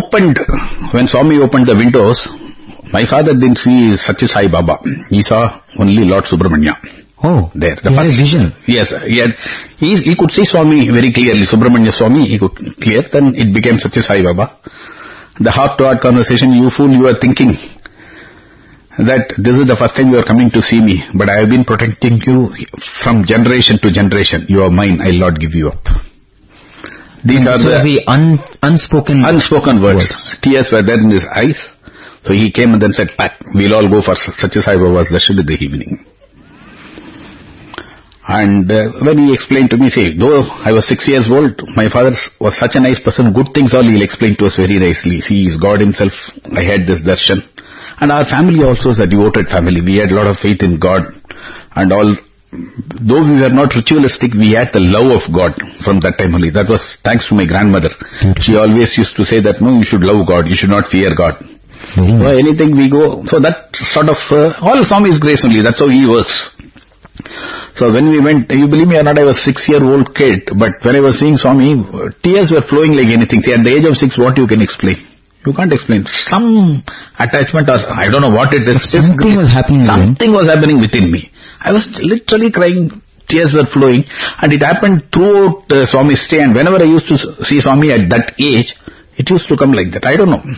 Swami opened the windows, my father didn't see Satya Sai Baba. He saw only Lord Subramanya. Oh, there. The first vision. Yes, he could see Swami very clearly. Subramanya Swami, he could clear. Then it became Satya Sai Baba. The heart-to-heart conversation, you fool, you are thinking that this is the first time you are coming to see me, but I have been protecting you from generation to generation. You are mine, I will not give you up. These are the unspoken words. Tears were there in his eyes. So he came and then said, we'll all go for Satya Sai Baba's darshan in the evening. And when he explained to me, though I was 6 years old, my father was such a nice person, good things all he'll explain to us very nicely. See, he's God himself, I had this darshan. And our family also is a devoted family. We had a lot of faith in God. And all, though we were not ritualistic, we had the love of God from that time only. That was thanks to my grandmother. She always used to say that, no, you should love God, you should not fear God. So anything we go, so that sort of, all Swami's grace only, that's how he works. So when we went, you believe me or not, I was 6-year-old kid, but when I was seeing Swami, tears were flowing like anything. See, at the age of 6, what you can explain? You can't explain. Some attachment or I don't know what it is. Something was happening. Something was happening within me. I was literally crying, tears were flowing, and it happened throughout Swami's stay, and whenever I used to see Swami at that age, it used to come like that. I don't know.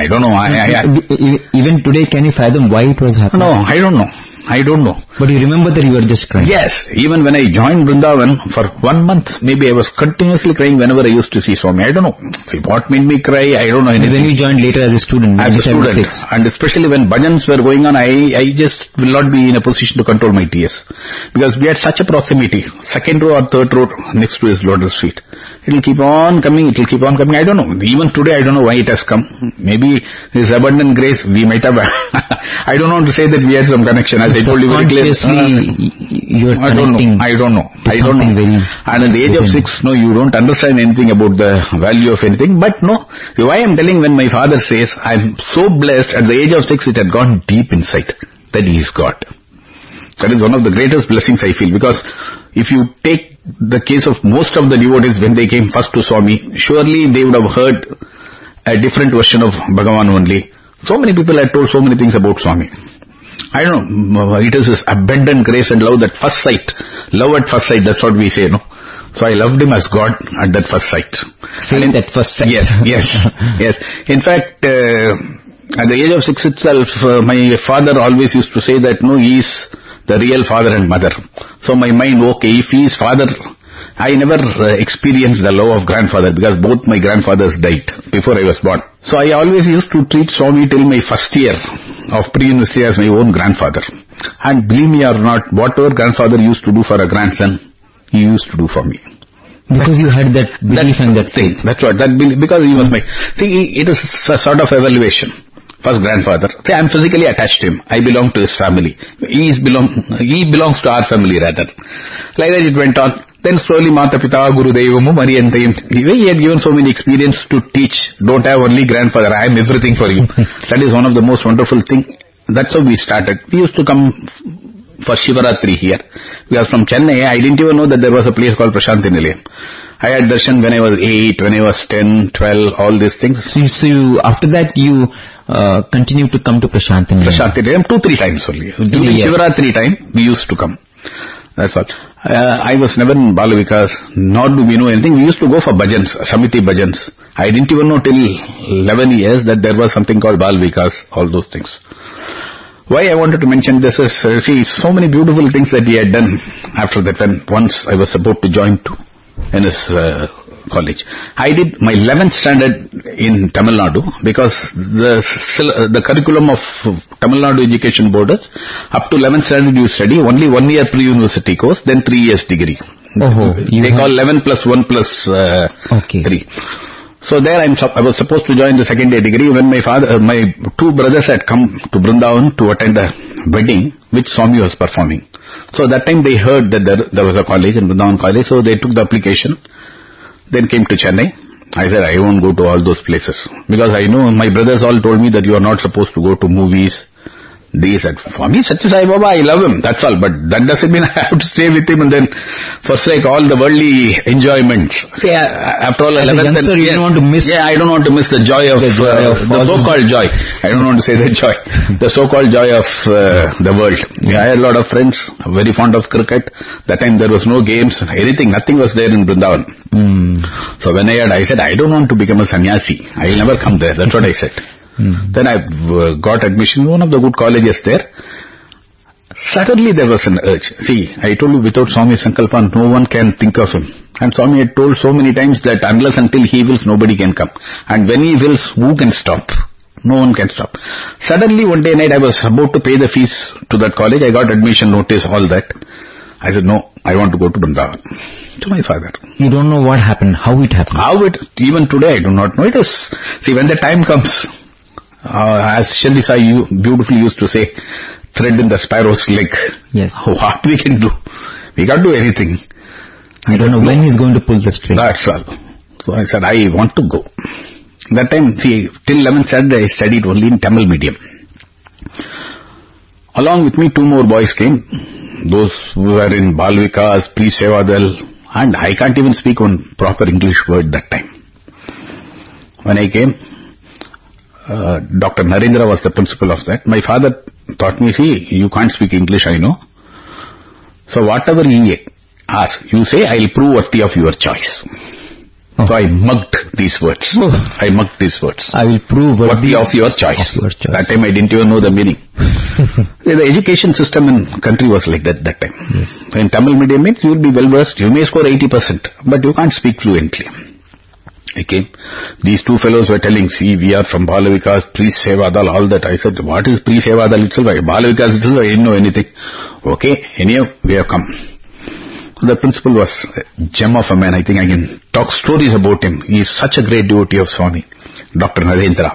Even today, can you fathom why it was happening? No, I don't know. But you remember that you were just crying? Yes. Even when I joined Vrindavan, for 1 month, maybe I was continuously crying whenever I used to see Swami. I don't know. See, what made me cry, I don't know anything. When you joined later as a student? As a student. And especially when bhajans were going on, I just will not be in a position to control my tears. Because we had such a proximity. 2nd row or 3rd row next to his lotus feet. It will keep on coming, I don't know. Even today, I don't know why it has come. Maybe his abundant grace, we might have, I don't want to say that we had some connection, as I told you very clearly. You are connecting. I don't know. And at the age of 6, no, you don't understand anything about the value of anything. But no, why I am telling, when my father says, I am so blessed, at the age of 6, it had gone deep inside, that he is God. That is one of the greatest blessings I feel, because if you take the case of most of the devotees when they came first to Swami, surely they would have heard a different version of Bhagavan only. So many people had told so many things about Swami. I don't know, it is his abundant grace and love at first sight. Love at first sight, that's what we say, no? So I loved him as God at that first sight. Faith at first sight. Yes. In fact, at the age of 6 itself, my father always used to say that, no, he is the real father and mother. So my mind, okay, if he is father, I never experienced the love of grandfather, because both my grandfathers died before I was born. So I always used to treat Swami till my first year of pre-university as my own grandfather. And believe me or not, whatever grandfather used to do for a grandson, he used to do for me. Because you had that belief and that faith. That's what, because he was my, see, it is a sort of evaluation. first grandfather. See, I'm physically attached to him. I belong to his family. He belongs to our family rather. Like that it went on. Then slowly Mata Pita, Guru Devamu, Mariyantayam. He had given so many experience to teach. Don't have only grandfather, I am everything for you. That is one of the most wonderful things. That's how we started. We used to come for Shivaratri here. Because from Chennai, I didn't even know that there was a place called Prashanti Nilayam. I had darshan when I was 8, when I was 10, 12, all these things. So you, after that you continued to come to Prashanti Nilayam? Prashanti Nilayam 2-3 times only. During Shivaratri time, we used to come. That's all. I was never in Bal Vikas, nor do we know anything. We used to go for bhajans, Samiti bhajans. I didn't even know till 11 years that there was something called Bal Vikas, all those things. Why I wanted to mention this is, see, so many beautiful things that he had done after that when once I was about to join in his college. I did my 11th standard in Tamil Nadu because the curriculum of Tamil Nadu Education Board is up to 11th standard you study, only 1 year pre-university course, then 3 years degree. They call 11 plus 1 plus 3. So there I was supposed to join the second year degree when my two brothers had come to Brindavan to attend a wedding which Swami was performing. So that time they heard that there was a college in Brindavan College, so they took the application, then came to Chennai. I said, I won't go to all those places. Because I know my brothers all told me that you are not supposed to go to movies. They said, for me, Satya Sai Baba, I love him, that's all. But that doesn't mean I have to stay with him and then forsake all the worldly enjoyments. See, after all, 11th, you don't want to miss. Yeah, I don't want to miss the joy of the so-called joy. I don't want to say the joy. The so-called joy of the world. Yeah, I had a lot of friends, very fond of cricket. That time there was no games, anything, nothing was there in Brindavan. So when I said, I don't want to become a sannyasi. I will never come there. That's what I said. Then I got admission in one of the good colleges there. Suddenly there was an urge. See, I told you without Swami Sankalpa, no one can think of him. And Swami had told so many times that unless until he wills, nobody can come. And when he wills, who can stop? No one can stop. Suddenly one day night I was about to pay the fees to that college. I got admission notice, all that. I said, no, I want to go to Vrindavan. To my father. You don't know what happened, how it happened? Even today I do not know. It is, see, when the time comes, as Shelly Sai beautifully used to say, thread in the sparrow's leg. Yes. What we can do? We can't do anything. I don't know when he's going to pull the string. That's all. So I said, I want to go. That time, see, till 11th standard I studied only in Tamil medium. Along with me, 2 more boys came. Those who were in Bal Vikas, Pre-Sevadal, and I can't even speak one proper English word that time. When I came, Dr. Narendra was the principal of that. My father taught me, see, you can't speak English, I know. So whatever he asks, you say, I'll prove worthy of your choice. So I mugged these words. I will prove worthy of your choice. That time I didn't even know the meaning. The education system in country was like that time. Yes. In Tamil medium means you will be well versed, you may score 80%, but you can't speak fluently. Okay. These 2 fellows were telling, see, we are from Bal Vikas, Pre-Sevadal, all that. I said, what is Pre-Sevadal itself? Bal Vikas itself, I didn't know anything. Okay, anyhow, we have come. The principal was a gem of a man. I think I can talk stories about him. He is such a great devotee of Swami, Dr. Narendra.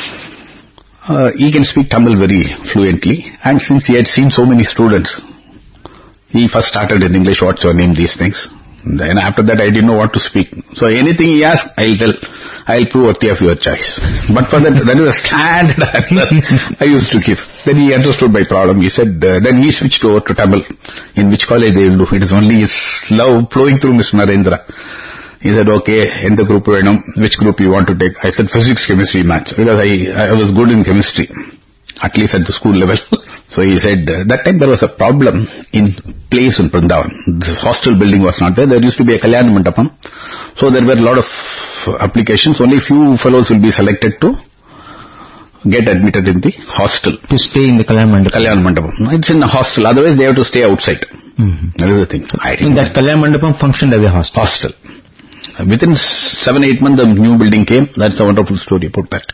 He can speak Tamil very fluently, and since he had seen so many students, he first started in English, what's your name, these things. Then after that I didn't know what to speak. So anything he asked, I'll tell, I'll prove worthy of your choice. But for that is a standard answer I used to give. Then he understood my problem. He said, then he switched over to Tamil. In which college they will do? It is only his love flowing through Mr. Narendra. He said, okay, in the group, which group you want to take? I said, physics, chemistry, maths. Because I was good in chemistry, at least at the school level. So he said, that time there was a problem in place in Vrindavan. This hostel building was not there. There used to be a Kalyana Mandapam. So there were a lot of applications. Only few fellows will be selected to get admitted in the hostel. To stay in the Kalyana Mandapam. It's in a hostel. Otherwise they have to stay outside. That is the thing. In that Kalyana Mandapam functioned as a hostel. Within 7-8 months the new building came. That's a wonderful story about that.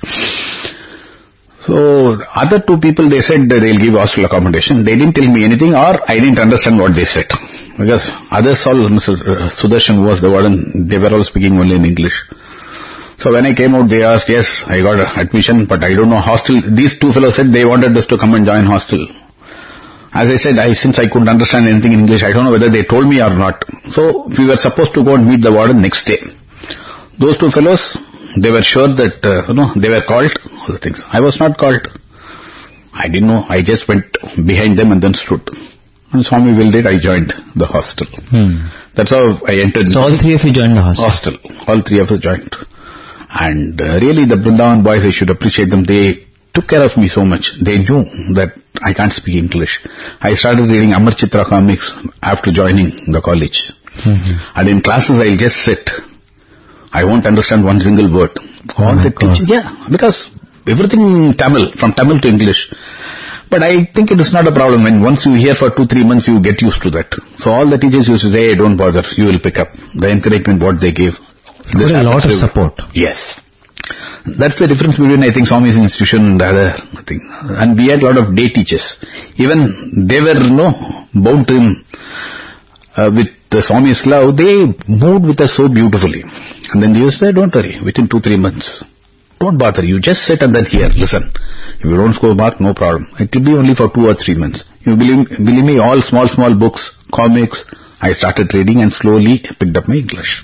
So, other 2 people, they said that they'll give hostel accommodation. They didn't tell me anything, or I didn't understand what they said. Because others all, Mr. Sudarshan was the warden, they were all speaking only in English. So when I came out, they asked, yes, I got admission, but I don't know hostel. These two fellows said they wanted us to come and join hostel. As I said, since I couldn't understand anything in English, I don't know whether they told me or not. So we were supposed to go and meet the warden next day. Those two fellows, they were sure that, they were called, all the things. I was not called. I didn't know. I just went behind them and then stood. And Swami willed it, I joined the hostel. That's how I entered. So all three of you joined the hostel? All three of us joined. And really the Vrindavan boys, I should appreciate them. They took care of me so much. They knew that I can't speak English. I started reading Amar Chitra comics after joining the college. And in classes I'll just sit. I won't understand one single word. All the teaching, because everything Tamil, from Tamil to English. But I think it is not a problem. When once you hear for 2-3 months, you get used to that. So all the teachers used to say, hey, don't bother, you will pick up. The encouragement what they gave. There's a lot of support. Yes. That's the difference between, I think, Swami's institution and the other thing. And we had a lot of day teachers. Even they were, bound to him with the Swami's love. They moved with us so beautifully. And then they used to say, don't worry, within 2-3 months. Don't bother, you just sit and then hear, listen. If you don't score mark, no problem. It will be only for 2 or 3 months. You believe me, all small books, comics, I started reading and slowly picked up my English.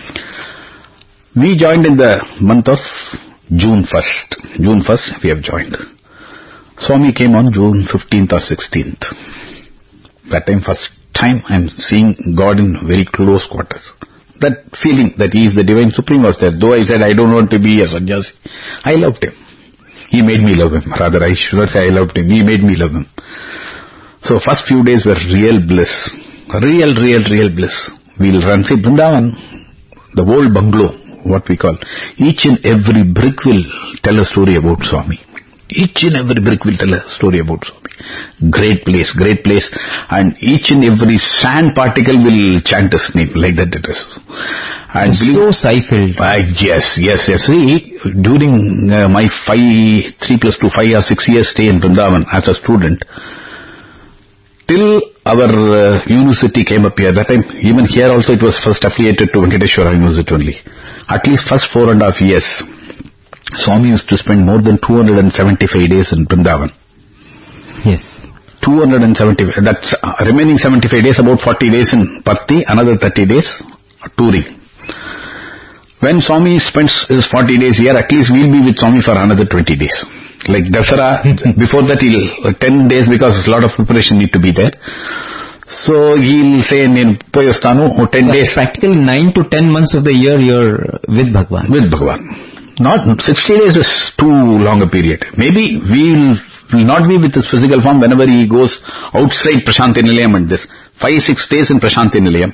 We joined in the month of June 1st. June 1st we have joined. Swami came on June 15th or 16th. That time, first time I am seeing God in very close quarters. That feeling that He is the Divine Supreme was there. Though I said I don't want to be a sannyasi, I loved Him. He made me love Him. Rather, I should not say I loved Him. He made me love Him. So first few days were real bliss. Real bliss. We'll run. See, Vrindavan, the old bungalow, what we call, each and every brick will tell a story about Swami. Each and every brick will tell a story about Swami. Great place. And each and every sand particle will chant His name. Like that it is. And so Sai-filled. Yes. See, during my 3+2, 5 or 6 years stay in Vrindavan as a student, till our university came up here, that time, even here also it was first affiliated to Venkateshwara University only. At least first 4.5 years, Swami used to spend more than 275 days in Vrindavan. Yes. 275, that's remaining 75 days, about 40 days in Patti, another 30 days touring. When Swami spends his 40 days here, at least we'll be with Swami for another 20 days. Like Dasara, before that he'll 10 days because a lot of preparation need to be there. So he'll say in Poyastanu, 10 days. Practically 9 to 10 months of the year you're with Bhagwan. With Bhagwan. Not 60 days is too long a period. Maybe we'll not be with his physical form whenever he goes outside Prashanti Nilayam and this. 5-6 days in Prashanti Nilayam.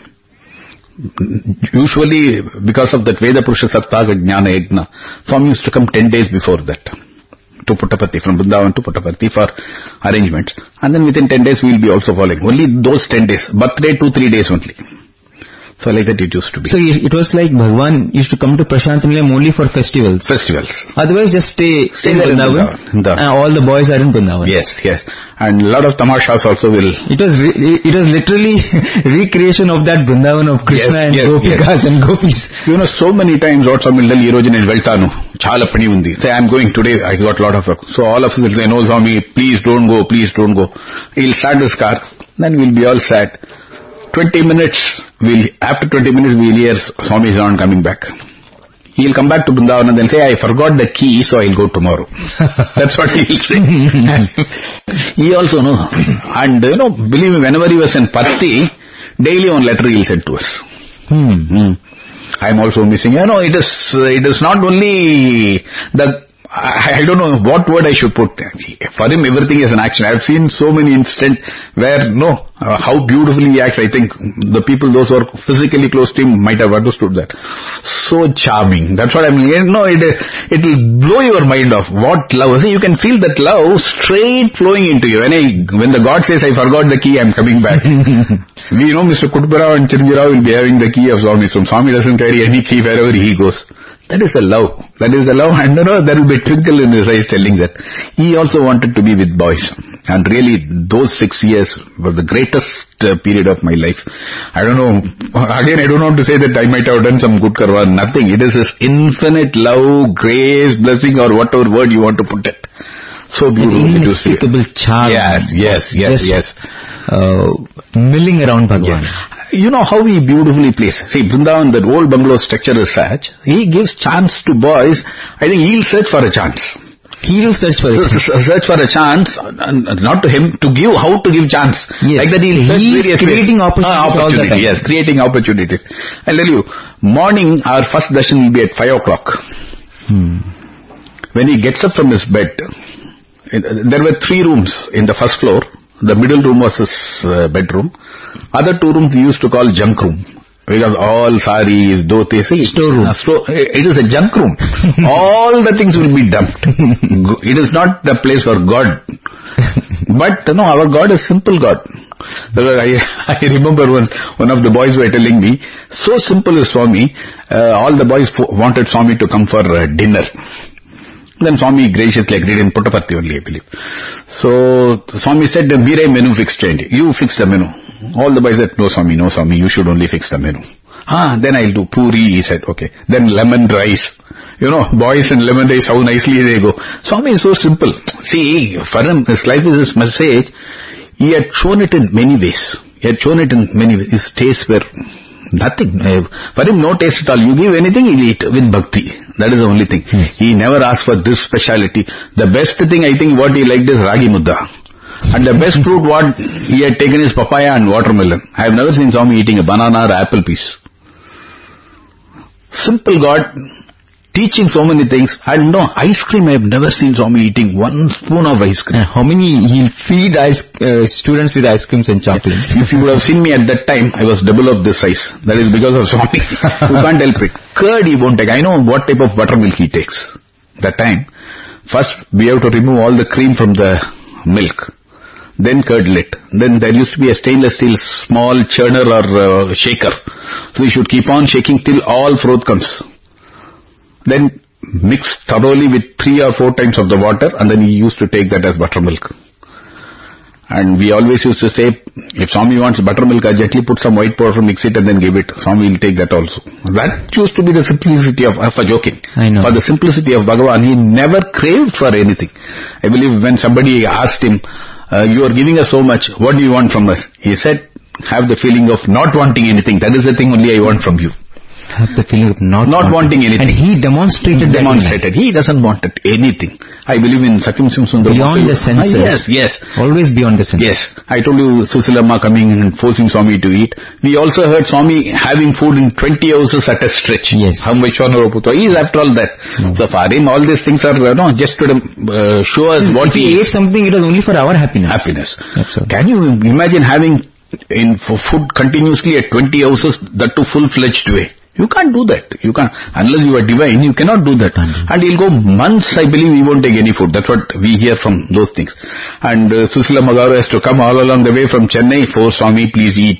Usually because of that Veda Purusha Sattvaga Jnana Yajna, Swami used to come 10 days before that to Puttaparthi, from Vrindavan to Puttaparthi for arrangements. And then within 10 days we will be also following. Only those 10 days. Birthday 2-3 days only. So like that it used to be. So it was like Bhagwan used to come to Prashanti Nilayam only for festivals. Otherwise just stay in Vrindavan. And all the boys are in Vrindavan. Yes. And a lot of tamashas also will. It was literally recreation of that Vrindavan of Krishna and Gopikas and Gopis. So many times what Swami will tell, ee roju nenu veltanu. Chala pani undi. Say, I am going today, I got a lot of work. So all of us will say, no Swami, please don't go. He'll start his car. Then we'll be all sad. 20 minutes, after 20 minutes we'll hear Swami is not coming back. He'll come back to Vrindavan and then say, I forgot the key, so I'll go tomorrow. That's what he'll say. He also knows. And believe me, whenever he was in Patti, daily one letter he'll send to us. I'm also missing. It is not only I don't know what word I should put. For him, everything is an action. I have seen so many instances where, how beautifully he acts. I think the people, those who are physically close to him, might have understood that. So charming. That's what I mean. It will blow your mind off. What love. See, you can feel that love straight flowing into you. When the God says, I forgot the key, I'm coming back. We know Mr. Kutparao and Chiranjirao will be having the key of Swami. So Swami doesn't carry any key wherever he goes. That is the love. That is the love, and there will be a twinkle in his eyes telling that he also wanted to be with boys. And really, those 6 years were the greatest period of my life. I don't know, again, I don't want to say that I might have done some good karma, nothing. It is this infinite love, grace, blessing, or whatever word you want to put it. So beautiful. An inexplicable charm. Yes. Milling around Bhagwan. You know how he beautifully plays. See, Vrindavan, the old bungalow structure is such, he gives chance to boys. I think he'll search for a chance. He will search for a chance. Search for a chance, not to him, to give, how to give chance. Yes. Like that he'll search various creating ways. opportunities all the time. Yes, creating opportunities. I'll tell you, morning, our first darshan will be at 5 o'clock. When he gets up from his bed, there were 3 rooms in the first floor. The middle room was his bedroom. Other 2 rooms we used to call junk room. Because all saris, dhotis, storeroom. It is a junk room. All the things will be dumped. It is not the place for God. But no, our God is simple God. I remember one of the boys were telling me, so simple is Swami, all the boys wanted Swami to come for dinner. Then Swami graciously agreed in Puttaparthi only, I believe. So Swami said, Veerai menu fixed cheyandi. You fix the menu. All the boys said, no Swami, you should only fix the menu. Then I'll do puri, he said, okay. Then lemon rice. You know, boys and lemon rice, how nicely they go. Swami is so simple. See, for him, his life is his message. He had shown it in many ways. His tastes were nothing. For him, no taste at all. You give anything, he'll eat with bhakti. That is the only thing. Yes. He never asked for this speciality. The best thing, I think, what he liked is ragi mudda. And the best fruit what he had taken is papaya and watermelon. I have never seen Swami eating a banana or apple piece. Simple God, teaching so many things. And no, ice cream, I have never seen Swami eating 1 spoon of ice cream. How many, he'll feed students with ice creams and chocolates. If you would have seen me at that time, I was double of this size. That is because of Swami. You can't help it. Curd he won't take. I know what type of buttermilk he takes. That time, first we have to remove all the cream from the milk. Then curdlet. Then there used to be a stainless steel small churner or shaker. So we should keep on shaking till all froth comes. Then mix thoroughly with 3 or 4 times of the water, and then he used to take that as buttermilk. And we always used to say, if Swami wants buttermilk, I gently put some white powder, mix it and then give it. Swami will take that also. That used to be the simplicity of, for joking. I know. For the simplicity of Bhagavan, he never craved for anything. I believe when somebody asked him, you are giving us so much, what do you want from us? He said, have the feeling of not wanting anything. That is the thing only I want from you. Have the feeling of not wanting anything. And he demonstrated. He doesn't want anything. I believe in Sakyam Sundar. Beyond the senses. Yes. Always beyond the senses. Yes. I told you Susilamma coming and forcing Swami to eat. We also heard Swami having food in 20 houses at a stretch. Yes. He is after all that. No. So for him, all these things are just to show us what he ate something, it was only for our happiness. Absolutely. Can you imagine having food continuously at 20 houses, that too full-fledged way? You can't do that. You can't. Unless you are divine, you cannot do that. And he'll go months, I believe, he won't take any food. That's what we hear from those things. And Susila Magaru has to come all along the way from Chennai for Swami, please eat.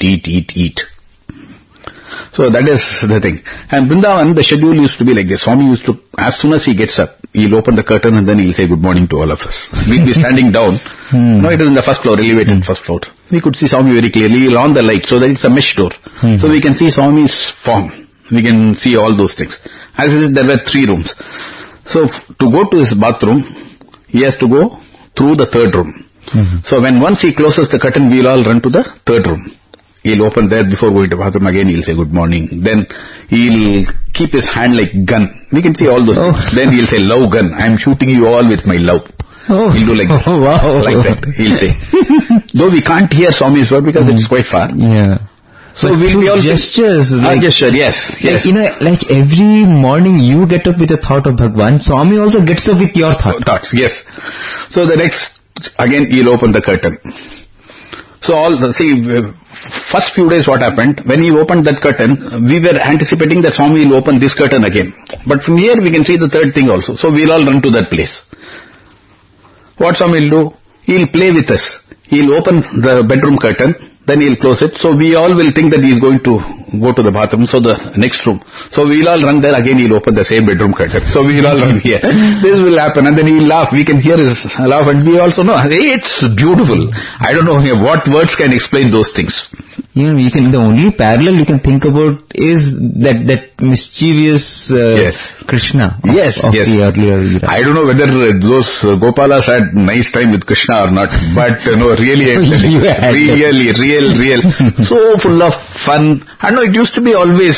So that is the thing. And Vrindavan, the schedule used to be like this. Swami used to, as soon as he gets up, he'll open the curtain and then he'll say good morning to all of us. We'll be standing down. No, it is in the first floor, elevated first floor. We could see Swami very clearly. He'll on the light, so that it's a mesh door. So we can see Swami's form. We can see all those things. As I said, there were 3 rooms. So to go to his bathroom, he has to go through the 3rd room. So when once he closes the curtain, we'll all run to the 3rd room. He'll open there before going to the bathroom again. He'll say good morning. Then he'll keep his hand like gun. We can see all those things. Then he'll say love gun. I'm shooting you all with my love. He'll do like that. Like that. He'll say. Though we can't hear Swami's word because it's quite far. Yeah. So we'll be all gestures. Gesture, yes. Like every morning you get up with a thought of Bhagwan, Swami also gets up with your thoughts. Yes. So the next, again, he'll open the curtain. So first few days what happened, when he opened that curtain, we were anticipating that Swami will open this curtain again. But from here we can see the 3rd thing also. So we'll all run to that place. What Swami will do? He'll play with us. He'll open the bedroom curtain, then he'll close it. So we all will think that he's going to go to the bathroom, so the next room. So we'll all run there, again he'll open the same bedroom curtain. So we'll all run here. This will happen, and then he'll laugh. We can hear his laugh, and we also know, hey, it's beautiful. I don't know what words can explain those things. You know, the only parallel you can think about is that mischievous Krishna of the earlier era. I don't know whether those Gopalas had nice time with Krishna or not, but really, real, so full of fun. I know it used to be always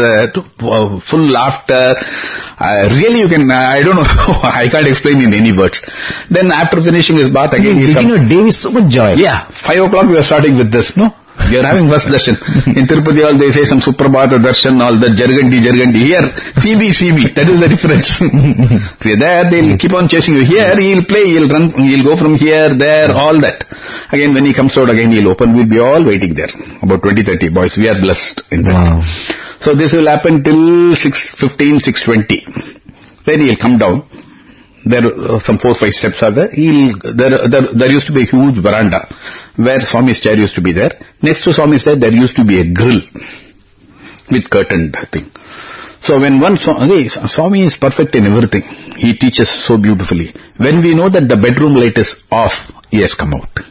full laughter. Really, you can, I don't know, I can't explain in any words. Then after finishing his bath, again beginning of day with so much joy. Yeah, 5 o'clock we are starting with this, no? We are having first darshan. In Tirupati all they say some Suprabhata darshan, all the Jargandi. Here, CB, that is the difference. See, there they'll keep on chasing you. Here he'll play, he'll run, he'll go from here, there, all that. Again when he comes out, again he'll open, we'll be all waiting there. About 20-30 boys, we are blessed in that. Wow. So this will happen till 6:15, 6:20. Then he'll come down. There some 4-5 steps are there. There used to be a huge veranda where Swami's chair used to be there. Next to Swami's chair there used to be a grill with curtained thing. So when Swami is perfect in everything. He teaches so beautifully. When we know that the bedroom light is off, he has come out.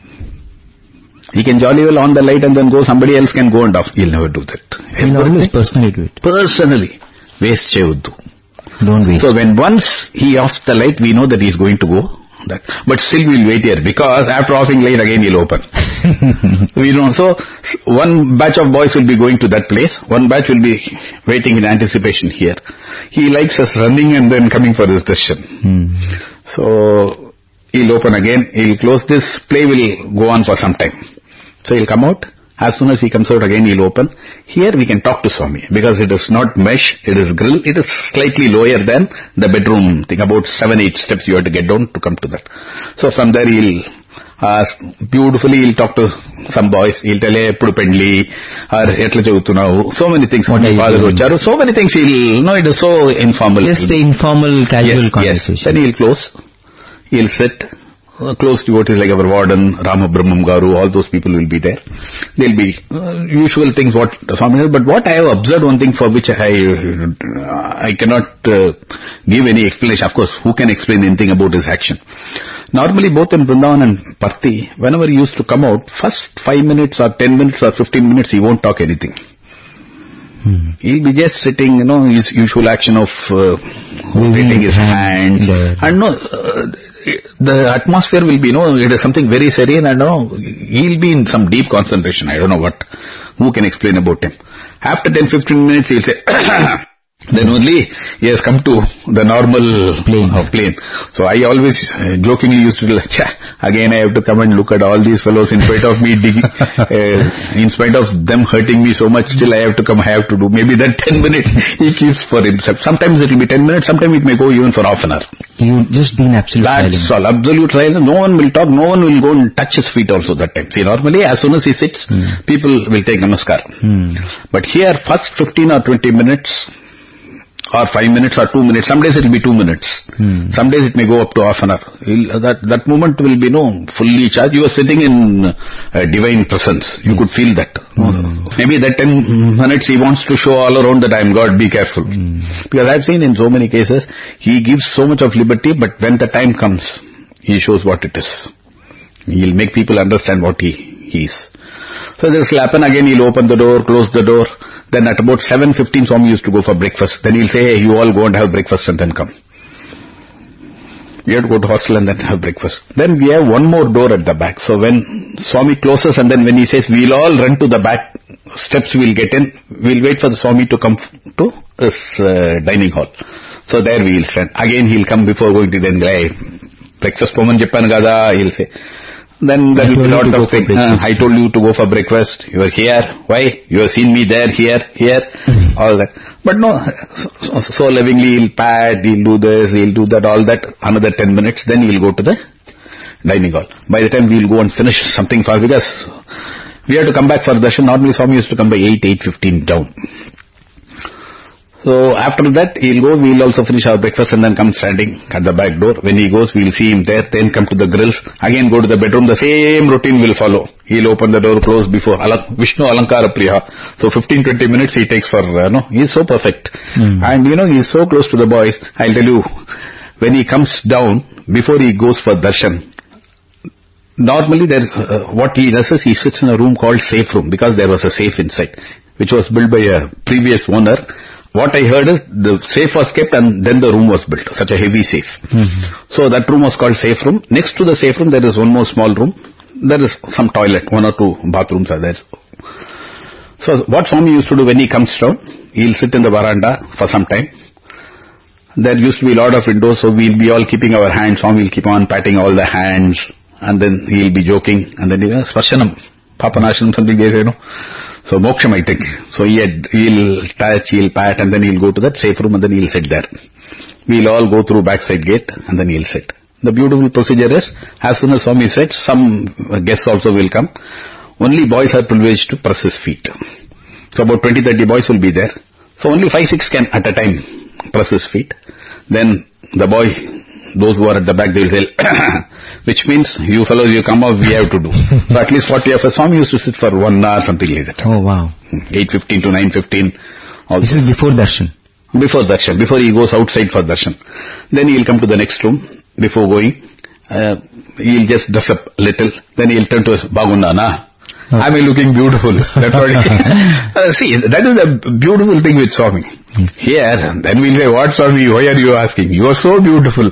He can jolly well on the light and then go, somebody else can go and off. He'll never do that. He'll always personally do it. Personally. Waste cheyuddu. Don't waste. So when once he offs the light, we know that he is going to go. But still we'll wait here, because after offing light again he'll open. We don't. So one batch of boys will be going to that place. One batch will be waiting in anticipation here. He likes us running and then coming for his darshan. So he'll open again. He'll close. This play will go on for some time. So he'll come out. As soon as he comes out again, he'll open. Here we can talk to Swami, because it is not mesh, it is grill, it is slightly lower than the bedroom thing. About 7-8 steps you have to get down to come to that. So from there he'll beautifully he'll talk to some boys. He'll tell, eppudu pendli, or etla chevuttunavu, so many things. So many things he'll, it is so informal. Just informal, casual conversation. Yes. Then he'll close, he'll sit. Close devotees like our warden, Rama Brahmam Garu, all those people will be there. They'll be usual things what Swami does. But what I have observed, one thing for which I cannot give any explanation. Of course, who can explain anything about his action? Normally both in Vrindavan and Parthi, whenever he used to come out, first 5 minutes or 10 minutes or 15 minutes, he won't talk anything. He'll be just sitting, his usual action of rotating his hands. And the atmosphere will be, it is something very serene, and he'll be in some deep concentration. I don't know who can explain about him. After 10-15 minutes, he'll say, then only he has come to the normal plane. So I always jokingly used to do like, again I have to come and look at all these fellows in spite of me digging, in spite of them hurting me so much, still I have to come, I have to do maybe that 10 minutes he keeps for himself. Sometimes it will be 10 minutes, sometimes it may go even for half an hour. You just be in absolute silence. That's all, absolute silence. No one will talk, no one will go and touch his feet also that time. See, normally as soon as he sits, people will take namaskar. But here first 15 or 20 minutes, or 5 minutes or 2 minutes. Some days it will be 2 minutes. Some days it may go up to half an hour. That moment will be fully charged. You are sitting in divine presence. You could feel that. Maybe that 10 minutes he wants to show all around that I am God, be careful. Because I have seen in so many cases, he gives so much of liberty, but when the time comes, he shows what it is. He will make people understand what he is. So this will happen again. He'll open the door, close the door. Then at about 7:15, Swami used to go for breakfast. Then he'll say, hey, you all go and have breakfast and then come. You have to go to hostel and then have breakfast. Then we have one more door at the back. So when Swami closes and then when he says, we'll all run to the back steps, we'll get in. We'll wait for the Swami to come to this dining hall. So there we will stand. Again he'll come before going to then, hey, breakfast woman Japan Gada, he'll say. Then there will be a lot of things. I told you to go for breakfast. You are here. Why? You have seen me there, here, all that. But no, so lovingly he'll pat, he'll do this, he'll do that, all that. Another 10 minutes, then he'll go to the dining hall. By the time we'll go and finish something for, because we have to come back for darshan. Normally Swami used to come by 8:15 down. So after that, he'll go, we'll also finish our breakfast and then come standing at the back door. When he goes, we'll see him there, then come to the grills, again go to the bedroom, the same routine will follow. He'll open the door, close before Vishnu Alankara Priya. So 15-20 minutes he takes for, he's so perfect. And he's so close to the boys. I'll tell you, when he comes down, before he goes for darshan, normally what he does is he sits in a room called safe room, because there was a safe inside, which was built by a previous owner. What I heard is the safe was kept and then the room was built, such a heavy safe. So that room was called safe room. Next to the safe room there is one more small room. There is some toilet, 1 or 2 bathrooms are there. So what Swami used to do when he comes down, he'll sit in the veranda for some time. There used to be a lot of windows, so we'll be all keeping our hands. Swami will keep on patting all the hands, and then he'll be joking, and then Svarshanam, Papanashanam, something they say, So Moksham, I think. So he'll touch, he'll pat, and then he'll go to that safe room and then he'll sit there. We'll all go through backside gate and then he'll sit. The beautiful procedure is, as soon as Swami sits, some guests also will come. Only boys are privileged to press his feet. So about 20-30 boys will be there. So only 5-6 can at a time press his feet. Then the boy, those who are at the back, they will say, which means, you fellows, you come up, we have to do. So at least 40 of us, Swami used to sit for 1 hour, something like that. Oh, wow. 8:15 to 9:15. This is before darshan? Before darshan, before he goes outside for darshan. Then he'll come to the next room, before going. He'll just dress up a little. Then he'll turn to us, Bagunda, na? I mean, looking beautiful. That's what see, that is the beautiful thing with Swami. Here, then we'll say, what Swami, why are you asking? You are so beautiful.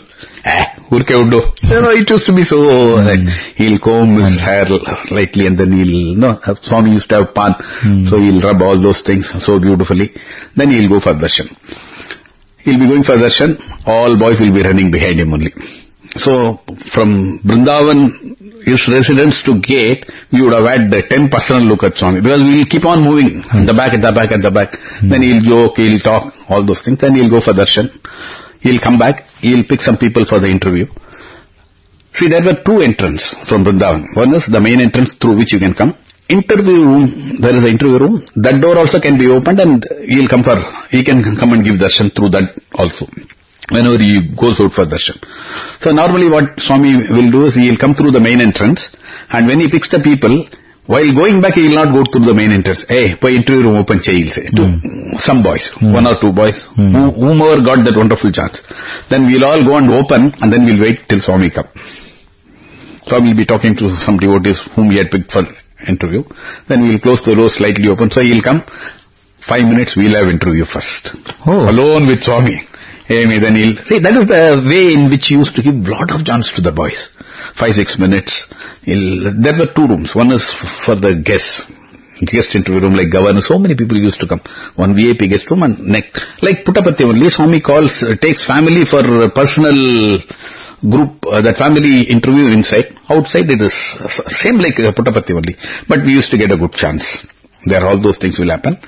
It used to be so, he'll comb his hair slightly and then Swami used to have pan, so he'll rub all those things so beautifully. Then he'll go for darshan. He'll be going for darshan, all boys will be running behind him only. So, from Vrindavan, his residence to gate, we would have had the 10 personal look at Swami, because we'll keep on moving, at the back. Then he'll joke, he'll talk, all those things, then he'll go for darshan. He'll come back, he'll pick some people for the interview. See, there were 2 entrances from Vrindavan. One is the main entrance through which you can come. Interview room, there is an interview room. That door also can be opened and he can come and give darshan through that also, whenever he goes out for darshan. So normally what Swami will do is he'll come through the main entrance, and when he picks the people, while going back he will not go through the main entrance. Hey, interview room open chahi, he'll say. To some boys, 1 or 2 boys, whomever got that wonderful chance. Then we'll all go and open, and then we'll wait till Swami come. Swami will be talking to some devotees whom he had picked for interview. Then we'll close the door slightly open, so he'll come. 5 minutes we'll have interview first. Alone with Swami. Then he'll see, that is the way in which he used to give lot of chance to the boys. 5-6 minutes. There were 2 rooms. One is for the guest interview room, like governor. So many people used to come. One VIP guest room and next, like Puttaparthi only, Swami takes family for personal group, that family interview inside. Outside it is same like Puttaparthi only. But we used to get a good chance. There all those things will happen.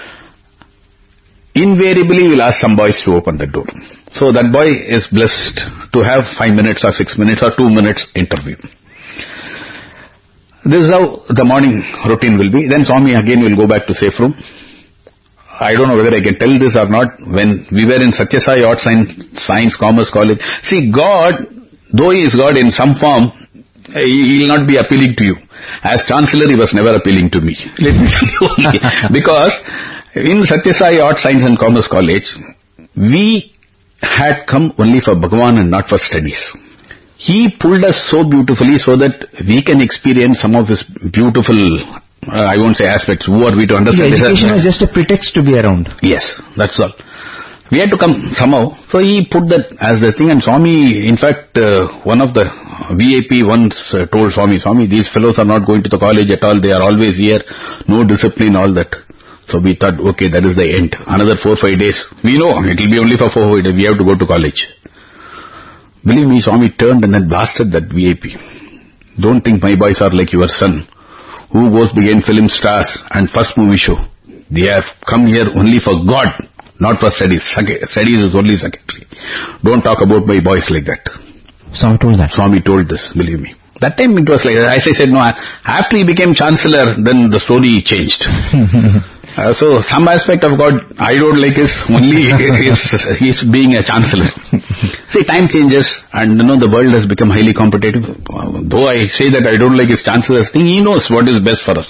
Invariably we'll ask some boys to open the door. So that boy is blessed to have 5 minutes or 6 minutes or 2 minutes interview. This is how the morning routine will be. Then Swami again will go back to safe room. I don't know whether I can tell this or not. When we were in Satya Sai Arts Science Commerce College, see, God, though he is God in some form, he will not be appealing to you. As Chancellor, he was never appealing to me. Let me tell you only. Because in Satya Sai Arts Science and Commerce College, we had come only for Bhagavan and not for studies. He pulled us so beautifully so that we can experience some of his beautiful, I won't say aspects, who are we to understand? The education was just a pretext to be around. Yes, that's all. We had to come somehow. So he put that as the thing, and Swami, in fact, one of the VIP once told Swami, these fellows are not going to the college at all, they are always here, no discipline, all that. So we thought, okay, that is the end. Another 4-5 days. We know it will be only for 4-5 days. We have to go to college. Believe me, Swami turned and then blasted that VIP. Don't think my boys are like your son, who goes behind film stars and first movie show. They have come here only for God, not for studies. Studies is only secondary. Don't talk about my boys like that. Swami told that? Swami told this, believe me. That time it was like that. As I said, no, after he became Chancellor, then the story changed. So some aspect of God I don't like is only he's being a chancellor. See, time changes and the world has become highly competitive. Though I say that I don't like his chancellor's thing, he knows what is best for us.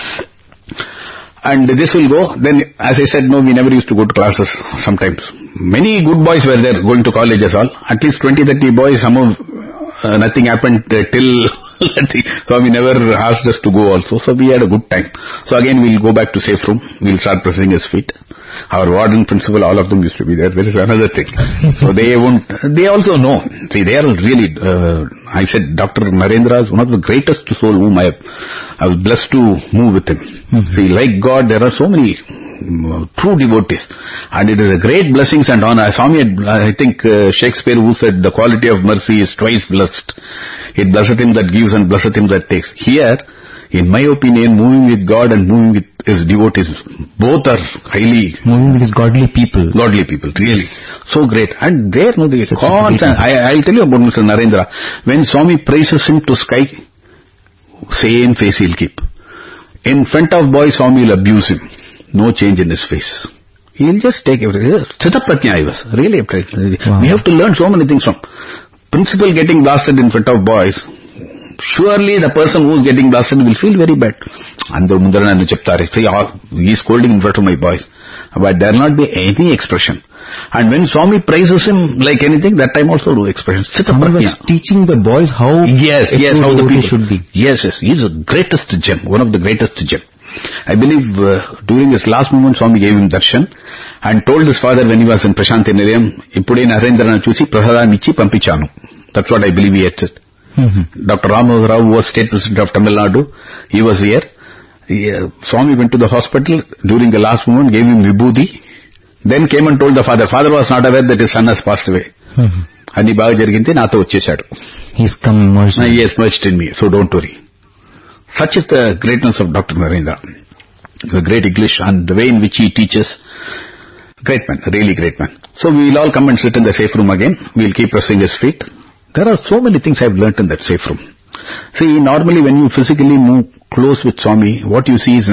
And this will go. Then, as I said, we never used to go to classes sometimes. Many good boys were there going to college as all. At least 20-30 boys, nothing happened till Swami never asked us to go also. So we had a good time. So again we'll go back to safe room. We'll start pressing his feet. Our warden, principal, all of them used to be there. There is another thing. So they also know. See, they are really, I said Dr. Narendra is one of the greatest soul whom I was blessed to move with him. See, like God, there are so many true devotees, and it is a great blessings and honor. I think Shakespeare, who said the quality of mercy is twice blessed. It blesseth him that gives and blesseth him that takes. Here, in my opinion, moving with God and moving with his devotees, both are highly moving with his godly people. Godly people, really. Yes. So great. And there, the constant, I'll tell you about Mr. Narendra. When Swami praises him to sky, same face he'll keep. In front of boys, Swami will abuse him. No change in his face. He'll just take everything. Chitapratya I was. Really. Wow. We have to learn so many things from. Principal getting blasted in front of boys. Surely the person who is getting blasted will feel very bad. Andru mundara nannu cheptare. See, he is scolding in front of my boys. But there will not be any expression. And when Swami praises him like anything, that time also do expressions. Someone was teaching the boys how how the people should be. Yes, he is the greatest gem, one of the greatest gem. I believe during his last moment Swami gave him darshan and told his father when he was in Prashanti Nilayam, Ippude Narendrana chusi prasadamichi pampichanu. That's what I believe he had said. Dr. Ramoda Rao, who was state president of Tamil Nadu, he was here. Swami went to the hospital during the last moment, gave him vibhuti, then came and told the father. Father was not aware that his son has passed away. And he's come merged. He has merged in me, so don't worry. Such is the greatness of Dr. Narendra. The great English and the way in which he teaches. Great man, really great man. So we will all come and sit in the safe room again. We will keep pressing his feet. There are so many things I have learnt in that safe room. See, normally when you physically move close with Swami, what you see is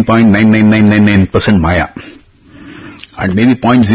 99.99999% Maya. And maybe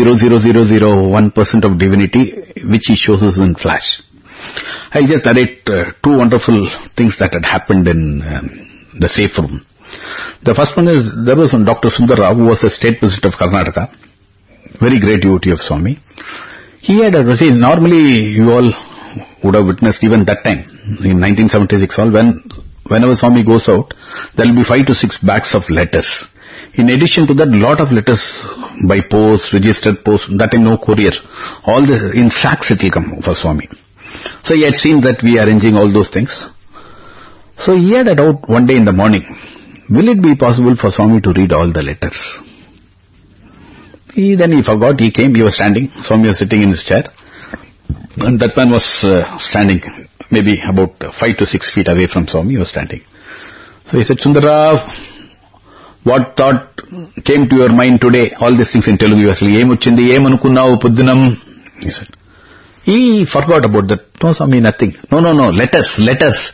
0.00001% of divinity, which he shows us in flash. I just narrate two wonderful things that had happened in the safe room. The first one is, there was one Dr. Sundar Rao, who was the state president of Karnataka, very great devotee of Swami. He had normally you all would have witnessed even that time, in 1976 all, whenever Swami goes out, there will be 5 to 6 bags of letters. In addition to that, lot of letters by post, registered post, that time no courier. All in sacks it will come for Swami. So he had seen that we are arranging all those things. So he had a doubt one day in the morning, will it be possible for Swami to read all the letters? Then he forgot, he came, he was standing, Swami was sitting in his chair, and that man was standing maybe about 5 to 6 feet away from Swami, he was standing. So he said, Sundarrao, what thought came to your mind today? All these things in Telugu, he was like, he said. He forgot about that. No, Swami, nothing. No, letters.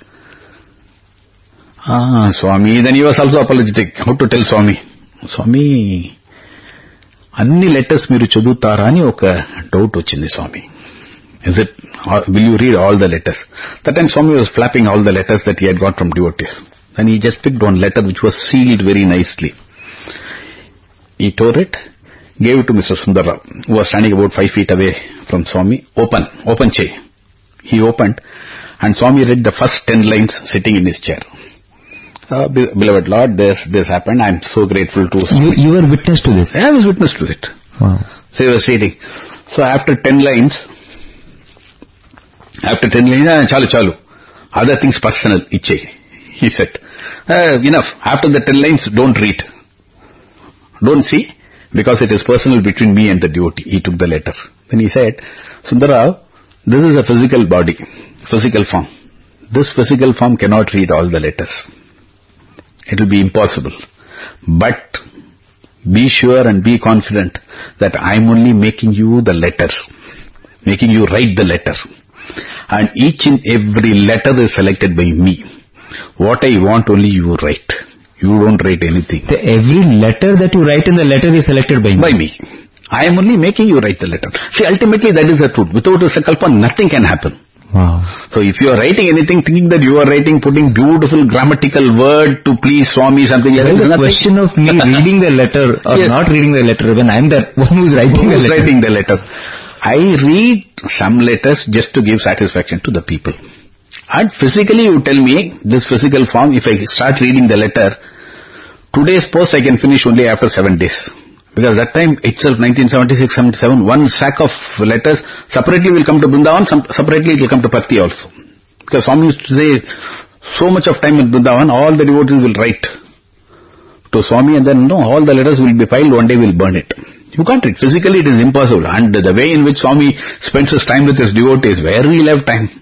Swami, then he was also apologetic. How to tell Swami? Swami, anni letters మీరు చదువుతారా అని ఒక doubt వచ్చింది Swami. Is it, will you read all the letters? That time Swami was flapping all the letters that he had got from devotees. Then he just picked one letter which was sealed very nicely. He tore it, gave it to Mr. Sundar Rao, who was standing about 5 feet away from Swami. Open chair. He opened, and Swami read the first 10 lines sitting in his chair. Beloved Lord, this happened. I am so grateful to Swami. You were witness to this? I was witness to it. Wow. So he was reading. So after 10 lines, chalu. Other things personal, iche. He said, enough. After the 10 lines, don't read. Don't see, because it is personal between me and the devotee. He took the letter. Then he said, Sundarrao, this is a physical body, physical form. This physical form cannot read all the letters. It will be impossible. But be sure and be confident that I am only making you the letter, making you write the letter. And each and every letter is selected by me. What I want only you write. You don't write anything. Every letter that you write in the letter is selected by me. By me. I am only making you write the letter. See, ultimately that is the truth. Without a Sankalpa, nothing can happen. Wow. So if you are writing anything, thinking that you are writing, putting beautiful grammatical word to please Swami, something like that. There is a question of me reading the letter or not reading the letter when I am the one who is writing the letter. Writing the letter. I read some letters just to give satisfaction to the people. And physically you tell me, this physical form, if I start reading the letter, today's post I can finish only after 7 days. Because that time itself, 1976-77, one sack of letters separately will come to Vrindavan, separately it will come to Patti also. Because Swami used to say, so much of time in Vrindavan, all the devotees will write to Swami and then all the letters will be filed, one day we'll burn it. You can't read. Physically it is impossible. And the way in which Swami spends his time with his devotees, where we'll have time?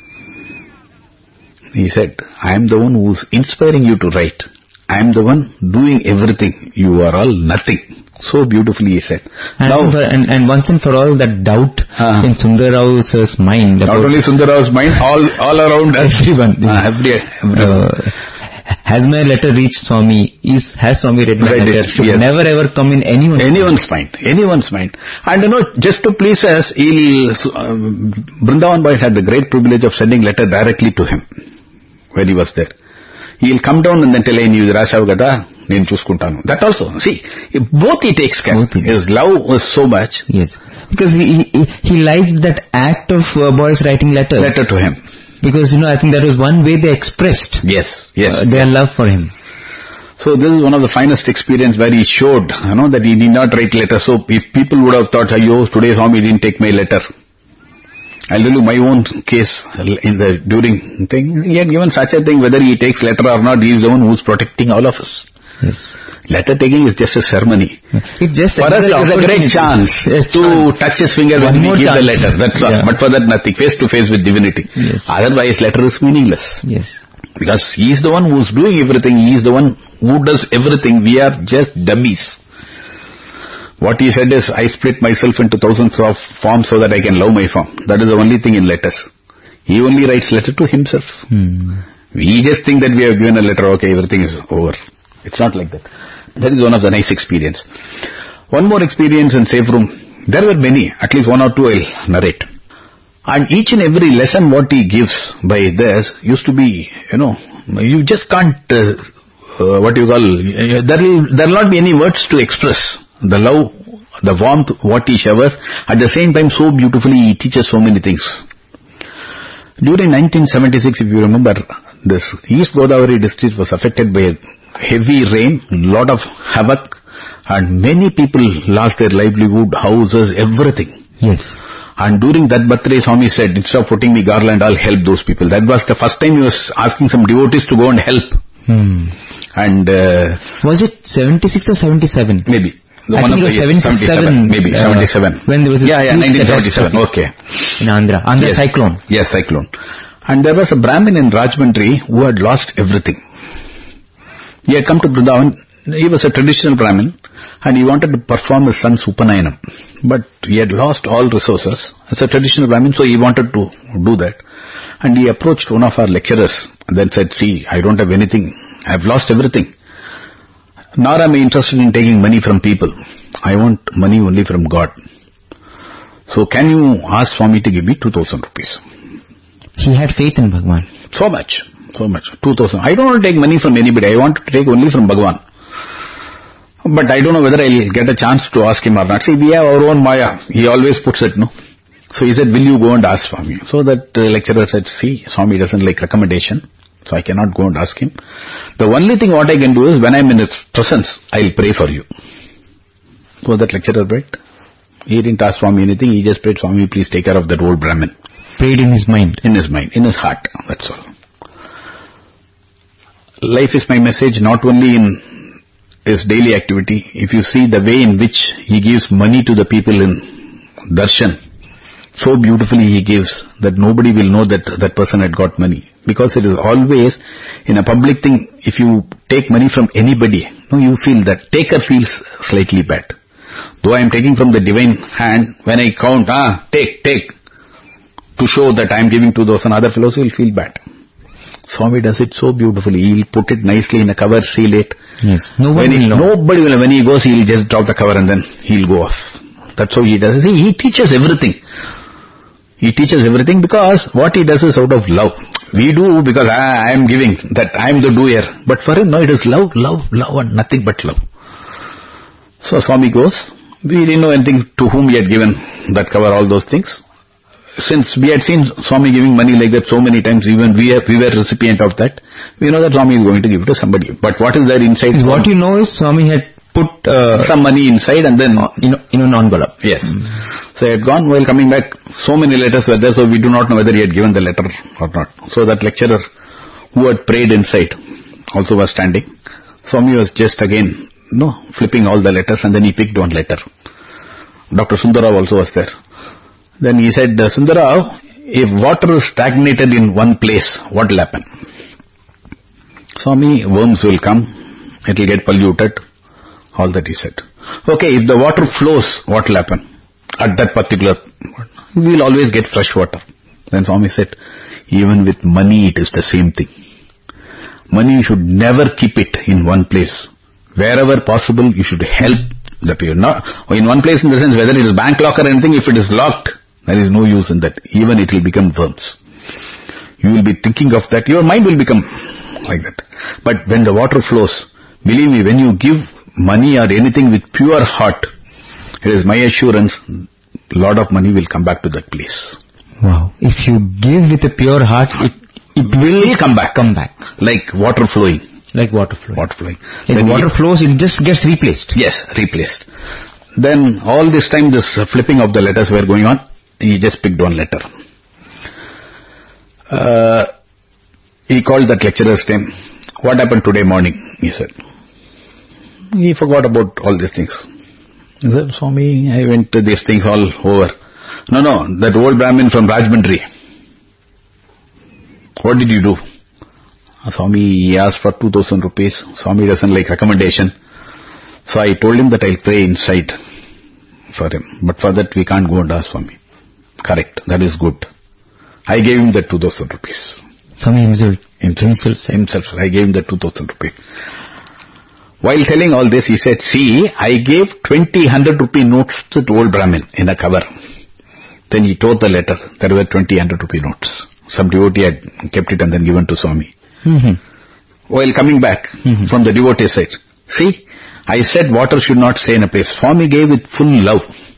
He said, I am the one who is inspiring you to write. I am the one doing everything. You are all nothing. So beautifully he said. And once and for all, that doubt in Sundar Rao's mind. Not only Sundar Rao's mind, all around us. Everyone. Everyone. Has my letter reached Swami? Has Swami read my letter? Should never ever come in anyone's mind. Anyone's mind. And just to please us, Vrindavan boys had the great privilege of sending letter directly to him when he was there. He'll come down and then tell him, that also. See, both he takes care. His love was so much. Yes. Because he liked that act of boys writing letters. Letter to him. Because, I think that was one way they expressed their love for him. So this is one of the finest experience where he showed, that he did not write letters. So if people would have thought, today Swami didn't take my letter. I'll tell you my own case during thing. He had given such a thing, whether he takes letter or not, he is the one who's protecting all of us. Yes. Letter taking is just a ceremony. It just for us it is a great chance to touch his finger when we give the letter. That's all. But for that nothing. Face to face with divinity. Yes. Otherwise letter is meaningless. Yes. Because he is the one who's doing everything. He is the one who does everything. We are just dummies. What he said is, I split myself into thousands of forms so that I can love my form. That is the only thing in letters. He only writes letter to himself. We just think that we have given a letter, okay, everything is over. It's not like that. That is one of the nice experience. One more experience in safe room. There were many, at least one or two I'll narrate. And each and every lesson what he gives by this used to be, you just can't, there will not be any words to express the love, the warmth, what he showers. At the same time, so beautifully he teaches so many things. During 1976, if you remember, this East Godavari district was affected by heavy rain, lot of havoc, and many people lost their livelihood, houses, everything. Yes. And during that birthday, Swami said, instead of putting me garland, I'll help those people. That was the first time he was asking some devotees to go and help. And was it 76 or 77? Maybe. I think it was 77. Maybe 77. When there was 1977. Okay. In Andhra. Yes. Cyclone. Yes, cyclone. And there was a Brahmin in Rajmundry who had lost everything. He had come to Vrindavan. He was a traditional Brahmin and he wanted to perform his son's Upanayanam. But he had lost all resources. As a traditional Brahmin, so he wanted to do that. And he approached one of our lecturers and then said, see, I don't have anything. I have lost everything. Nor am I interested in taking money from people. I want money only from God. So can you ask Swami to give me 2,000 rupees? He had faith in Bhagwan. So much. 2,000. I don't want to take money from anybody. I want to take only from Bhagwan. But I don't know whether I'll get a chance to ask him or not. See, we have our own Maya. He always puts it, no? So he said, will you go and ask Swami? So that lecturer said, see, Swami doesn't like recommendation. So I cannot go and ask him. The only thing what I can do is when I'm in his presence, I'll pray for you. So that lecturer prayed. He didn't ask Swami anything. He just prayed, Swami, please take care of that old Brahmin. Prayed in his mind. In his mind, in his heart. That's all. Life is my message not only in his daily activity. If you see the way in which he gives money to the people in darshan, so beautifully he gives that nobody will know that that person had got money. Because it is always in a public thing, if you take money from anybody, you feel that taker feels slightly bad. Though I am taking from the divine hand, when I count, take, to show that I am giving to those and other fellows will feel bad. Swami does it so beautifully. He'll put it nicely in a cover, seal it. Yes. Nobody will know. Nobody will. When he goes, he'll just drop the cover and then he'll go off. That's how he does it. See, he teaches everything. He teaches everything because what he does is out of love. We do because I am giving, that I am the doer. But for him, no, it is love, love, love and nothing but love. So Swami goes. We didn't know anything to whom he had given that cover, all those things. Since we had seen Swami giving money like that so many times, even we were recipient of that, we know that Swami is going to give it to somebody. But what is there inside? What you know is Swami had put some money inside and then in an envelope. Yes. So he had gone. While coming back, so many letters were there, so we do not know whether he had given the letter or not. So that lecturer who had prayed inside also was standing. Swami was just again, flipping all the letters, and then he picked one letter. Dr. Sundarrao also was there. Then he said, Sundarrao, if water is stagnated in one place, what will happen? Swami, worms will come, it will get polluted, all that he said. Okay, if the water flows, what will happen? At that particular, we will always get fresh water. Then Swami said, even with money it is the same thing. Money, you should never keep it in one place. Wherever possible, you should help the people. Not in one place in the sense, whether it is bank locker or anything, if it is locked, there is no use in that. Even it will become worms. You will be thinking of that. Your mind will become like that. But when the water flows, believe me, when you give money or anything with pure heart, it is my assurance, a lot of money will come back to that place. Wow. If you give with a pure heart, it will come back. Like water flowing. Like water flowing. When water flows, it just gets replaced. Yes, replaced. Then all this time, this flipping of the letters were going on. He just picked one letter. He called that lecturer's name. What happened today morning? He said. He forgot about all these things. He said, Swami, I went to these things all over. No, that old Brahmin from Rajmundry. What did you do? Swami, he asked for 2,000 rupees. Swami doesn't like recommendation. So I told him that I'll pray inside for him. But for that we can't go and ask Swami. Correct, that is good. I gave him the 2,000 rupees. Swami himself. I gave him the 2,000 rupees. While telling all this, he said, see, I gave 20 100 rupee notes to the old Brahmin in a cover. Then he tore the letter. There were 20 100 rupee notes. Some devotee had kept it and then given to Swami. While coming back from the devotee side, see, I said water should not stay in a place. Swami gave with full love.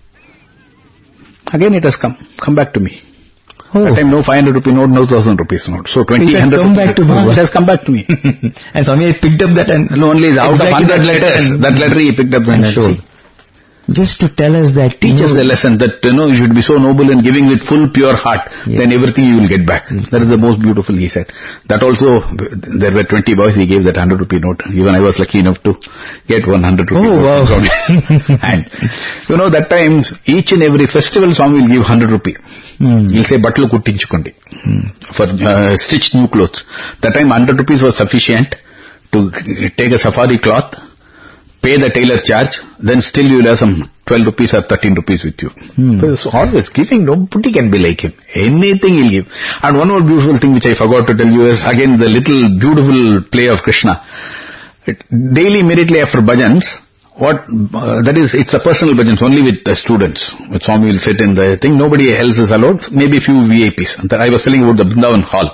Again it has come back to me. That time no 500 rupee note, no 1,000 rupees note. So 20, 100 it has come back to me. And Swami picked up that and only out of 100 letters, that letter he picked up and showed. Just to tell us that teaches the lesson that you should be so noble and giving with full pure heart, then everything you will get back. That is the most beautiful, he said. That also, there were 20 boys, he gave that 100 rupee note. Even I was lucky enough to get 100 rupee note. Wow. And that time, each and every festival Swami will give 100 rupee. He'll say, Batlu kuttinchukondi. For stitched new clothes. That time 100 rupees was sufficient to take a safari cloth, pay the tailor charge, then still you will have some 12 rupees or 13 rupees with you. So always giving, nobody can be like him. Anything he'll give. And one more beautiful thing which I forgot to tell you is again the little beautiful play of Krishna. Daily, immediately after bhajans, that is, it's a personal bhajans only with the students. With Swami will sit in the thing, nobody else is allowed, maybe few VIPs. I was telling about the Vrindavan hall.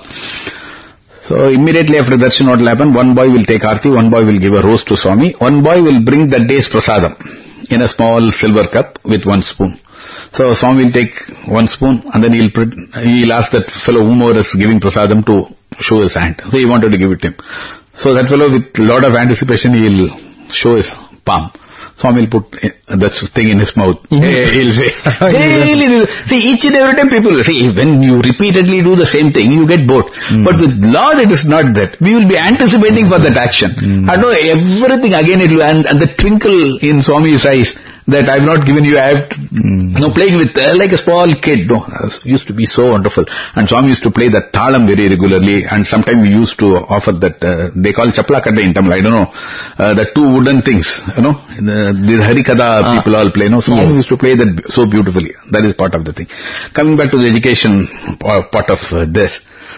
So immediately after darshan what will happen, one boy will take arti, one boy will give a rose to Swami, one boy will bring that day's prasadam in a small silver cup with one spoon. So Swami will take one spoon and then he'll ask that fellow whomever is giving prasadam to show his hand. So he wanted to give it to him. So that fellow with a lot of anticipation he'll show his palm. Swami will put that thing in his mouth. He'll say, see, each and every time people see, when you repeatedly do the same thing, you get bored. But with Lord, it is not that. We will be anticipating for that action. I know everything again, and the twinkle in Swami's eyes, that I have not given you, I have to, playing with, like a small kid, used to be so wonderful. And Swami used to play the thalam very regularly, and sometimes we used to offer that, they call chapla kadda in Tamil, I don't know, the two wooden things, the Harikada people all play, Swami used to play that so beautifully. That is part of the thing. Coming back to the education part of this,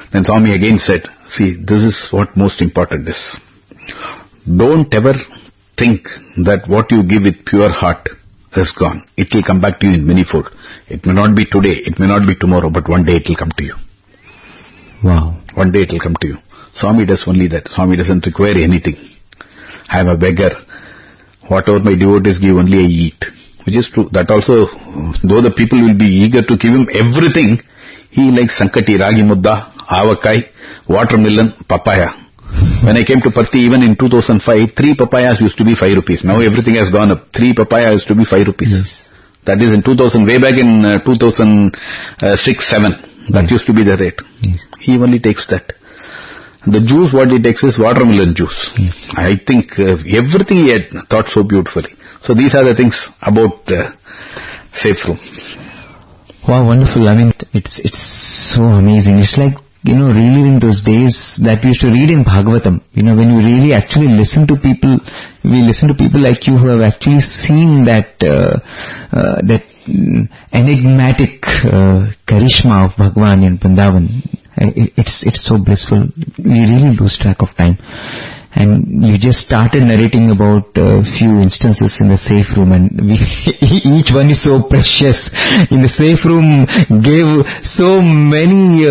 Then Swami again said, see, this is what most important is. Don't ever think that what you give with pure heart is gone. It will come back to you in manifold. It may not be today, it may not be tomorrow, but one day it will come to you. Wow. One day it will come to you. Swami does only that. Swami doesn't require anything. I am a beggar. Whatever my devotees give, only I eat. Which is true. That also, though the people will be eager to give him everything, he likes sankati, ragi mudda, avakai, watermelon, papaya. When I came to Patti, even in 2005, 3 papayas used to be 5 rupees. Now everything has gone up. 3 papayas used to be 5 rupees. Yes. That is in 2000, way back in 2006-07. That used to be the rate. Yes. He only takes that. The juice, what he takes is watermelon juice. Yes. I think everything he had thought so beautifully. So these are the things about Safe Room. Wow, wonderful. I mean, it's so amazing. It's like, reliving those days that we used to read in Bhagavatam. When you really actually listen to people, we listen to people like you who have actually seen that enigmatic charisma of Bhagwan in Vrindavan. It's so blissful. We really lose track of time. And you just started narrating about a few instances in the Safe Room, and each one is so precious. In the Safe Room gave so many,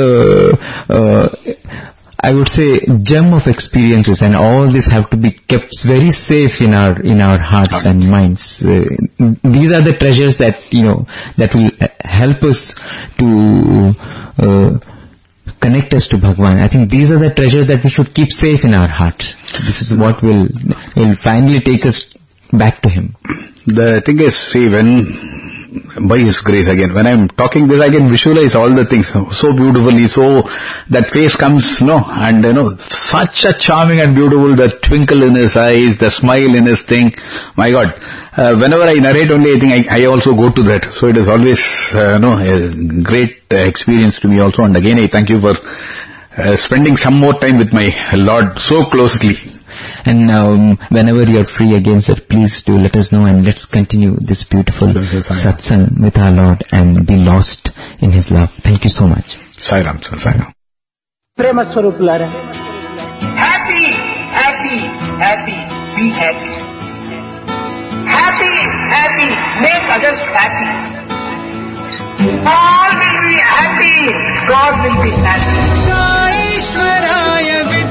I would say, gem of experiences, and all this have to be kept very safe in our hearts and minds. These are the treasures that, that will help us to connect us to Bhagwan. I think these are the treasures that we should keep safe in our heart. This is what will finally take us back to Him. The thing is, see, by His grace again, when I'm talking this, I can visualize all the things so beautifully, so that face comes, and such a charming and beautiful, the twinkle in His eyes, the smile in His thing. My God, whenever I narrate only, I think I also go to that. So it is always, a great experience to me also. And again, I thank you for spending some more time with my Lord so closely. And whenever you're free again, sir, please do let us know, and let's continue this beautiful satsang with our Lord and be lost in His love. Thank you so much. Sai Ram, sir, Sai Ram. Prema Swarupulara. Happy, happy, happy, be happy. Happy, happy, make others happy. All will be happy, God will be happy. Saishwaraya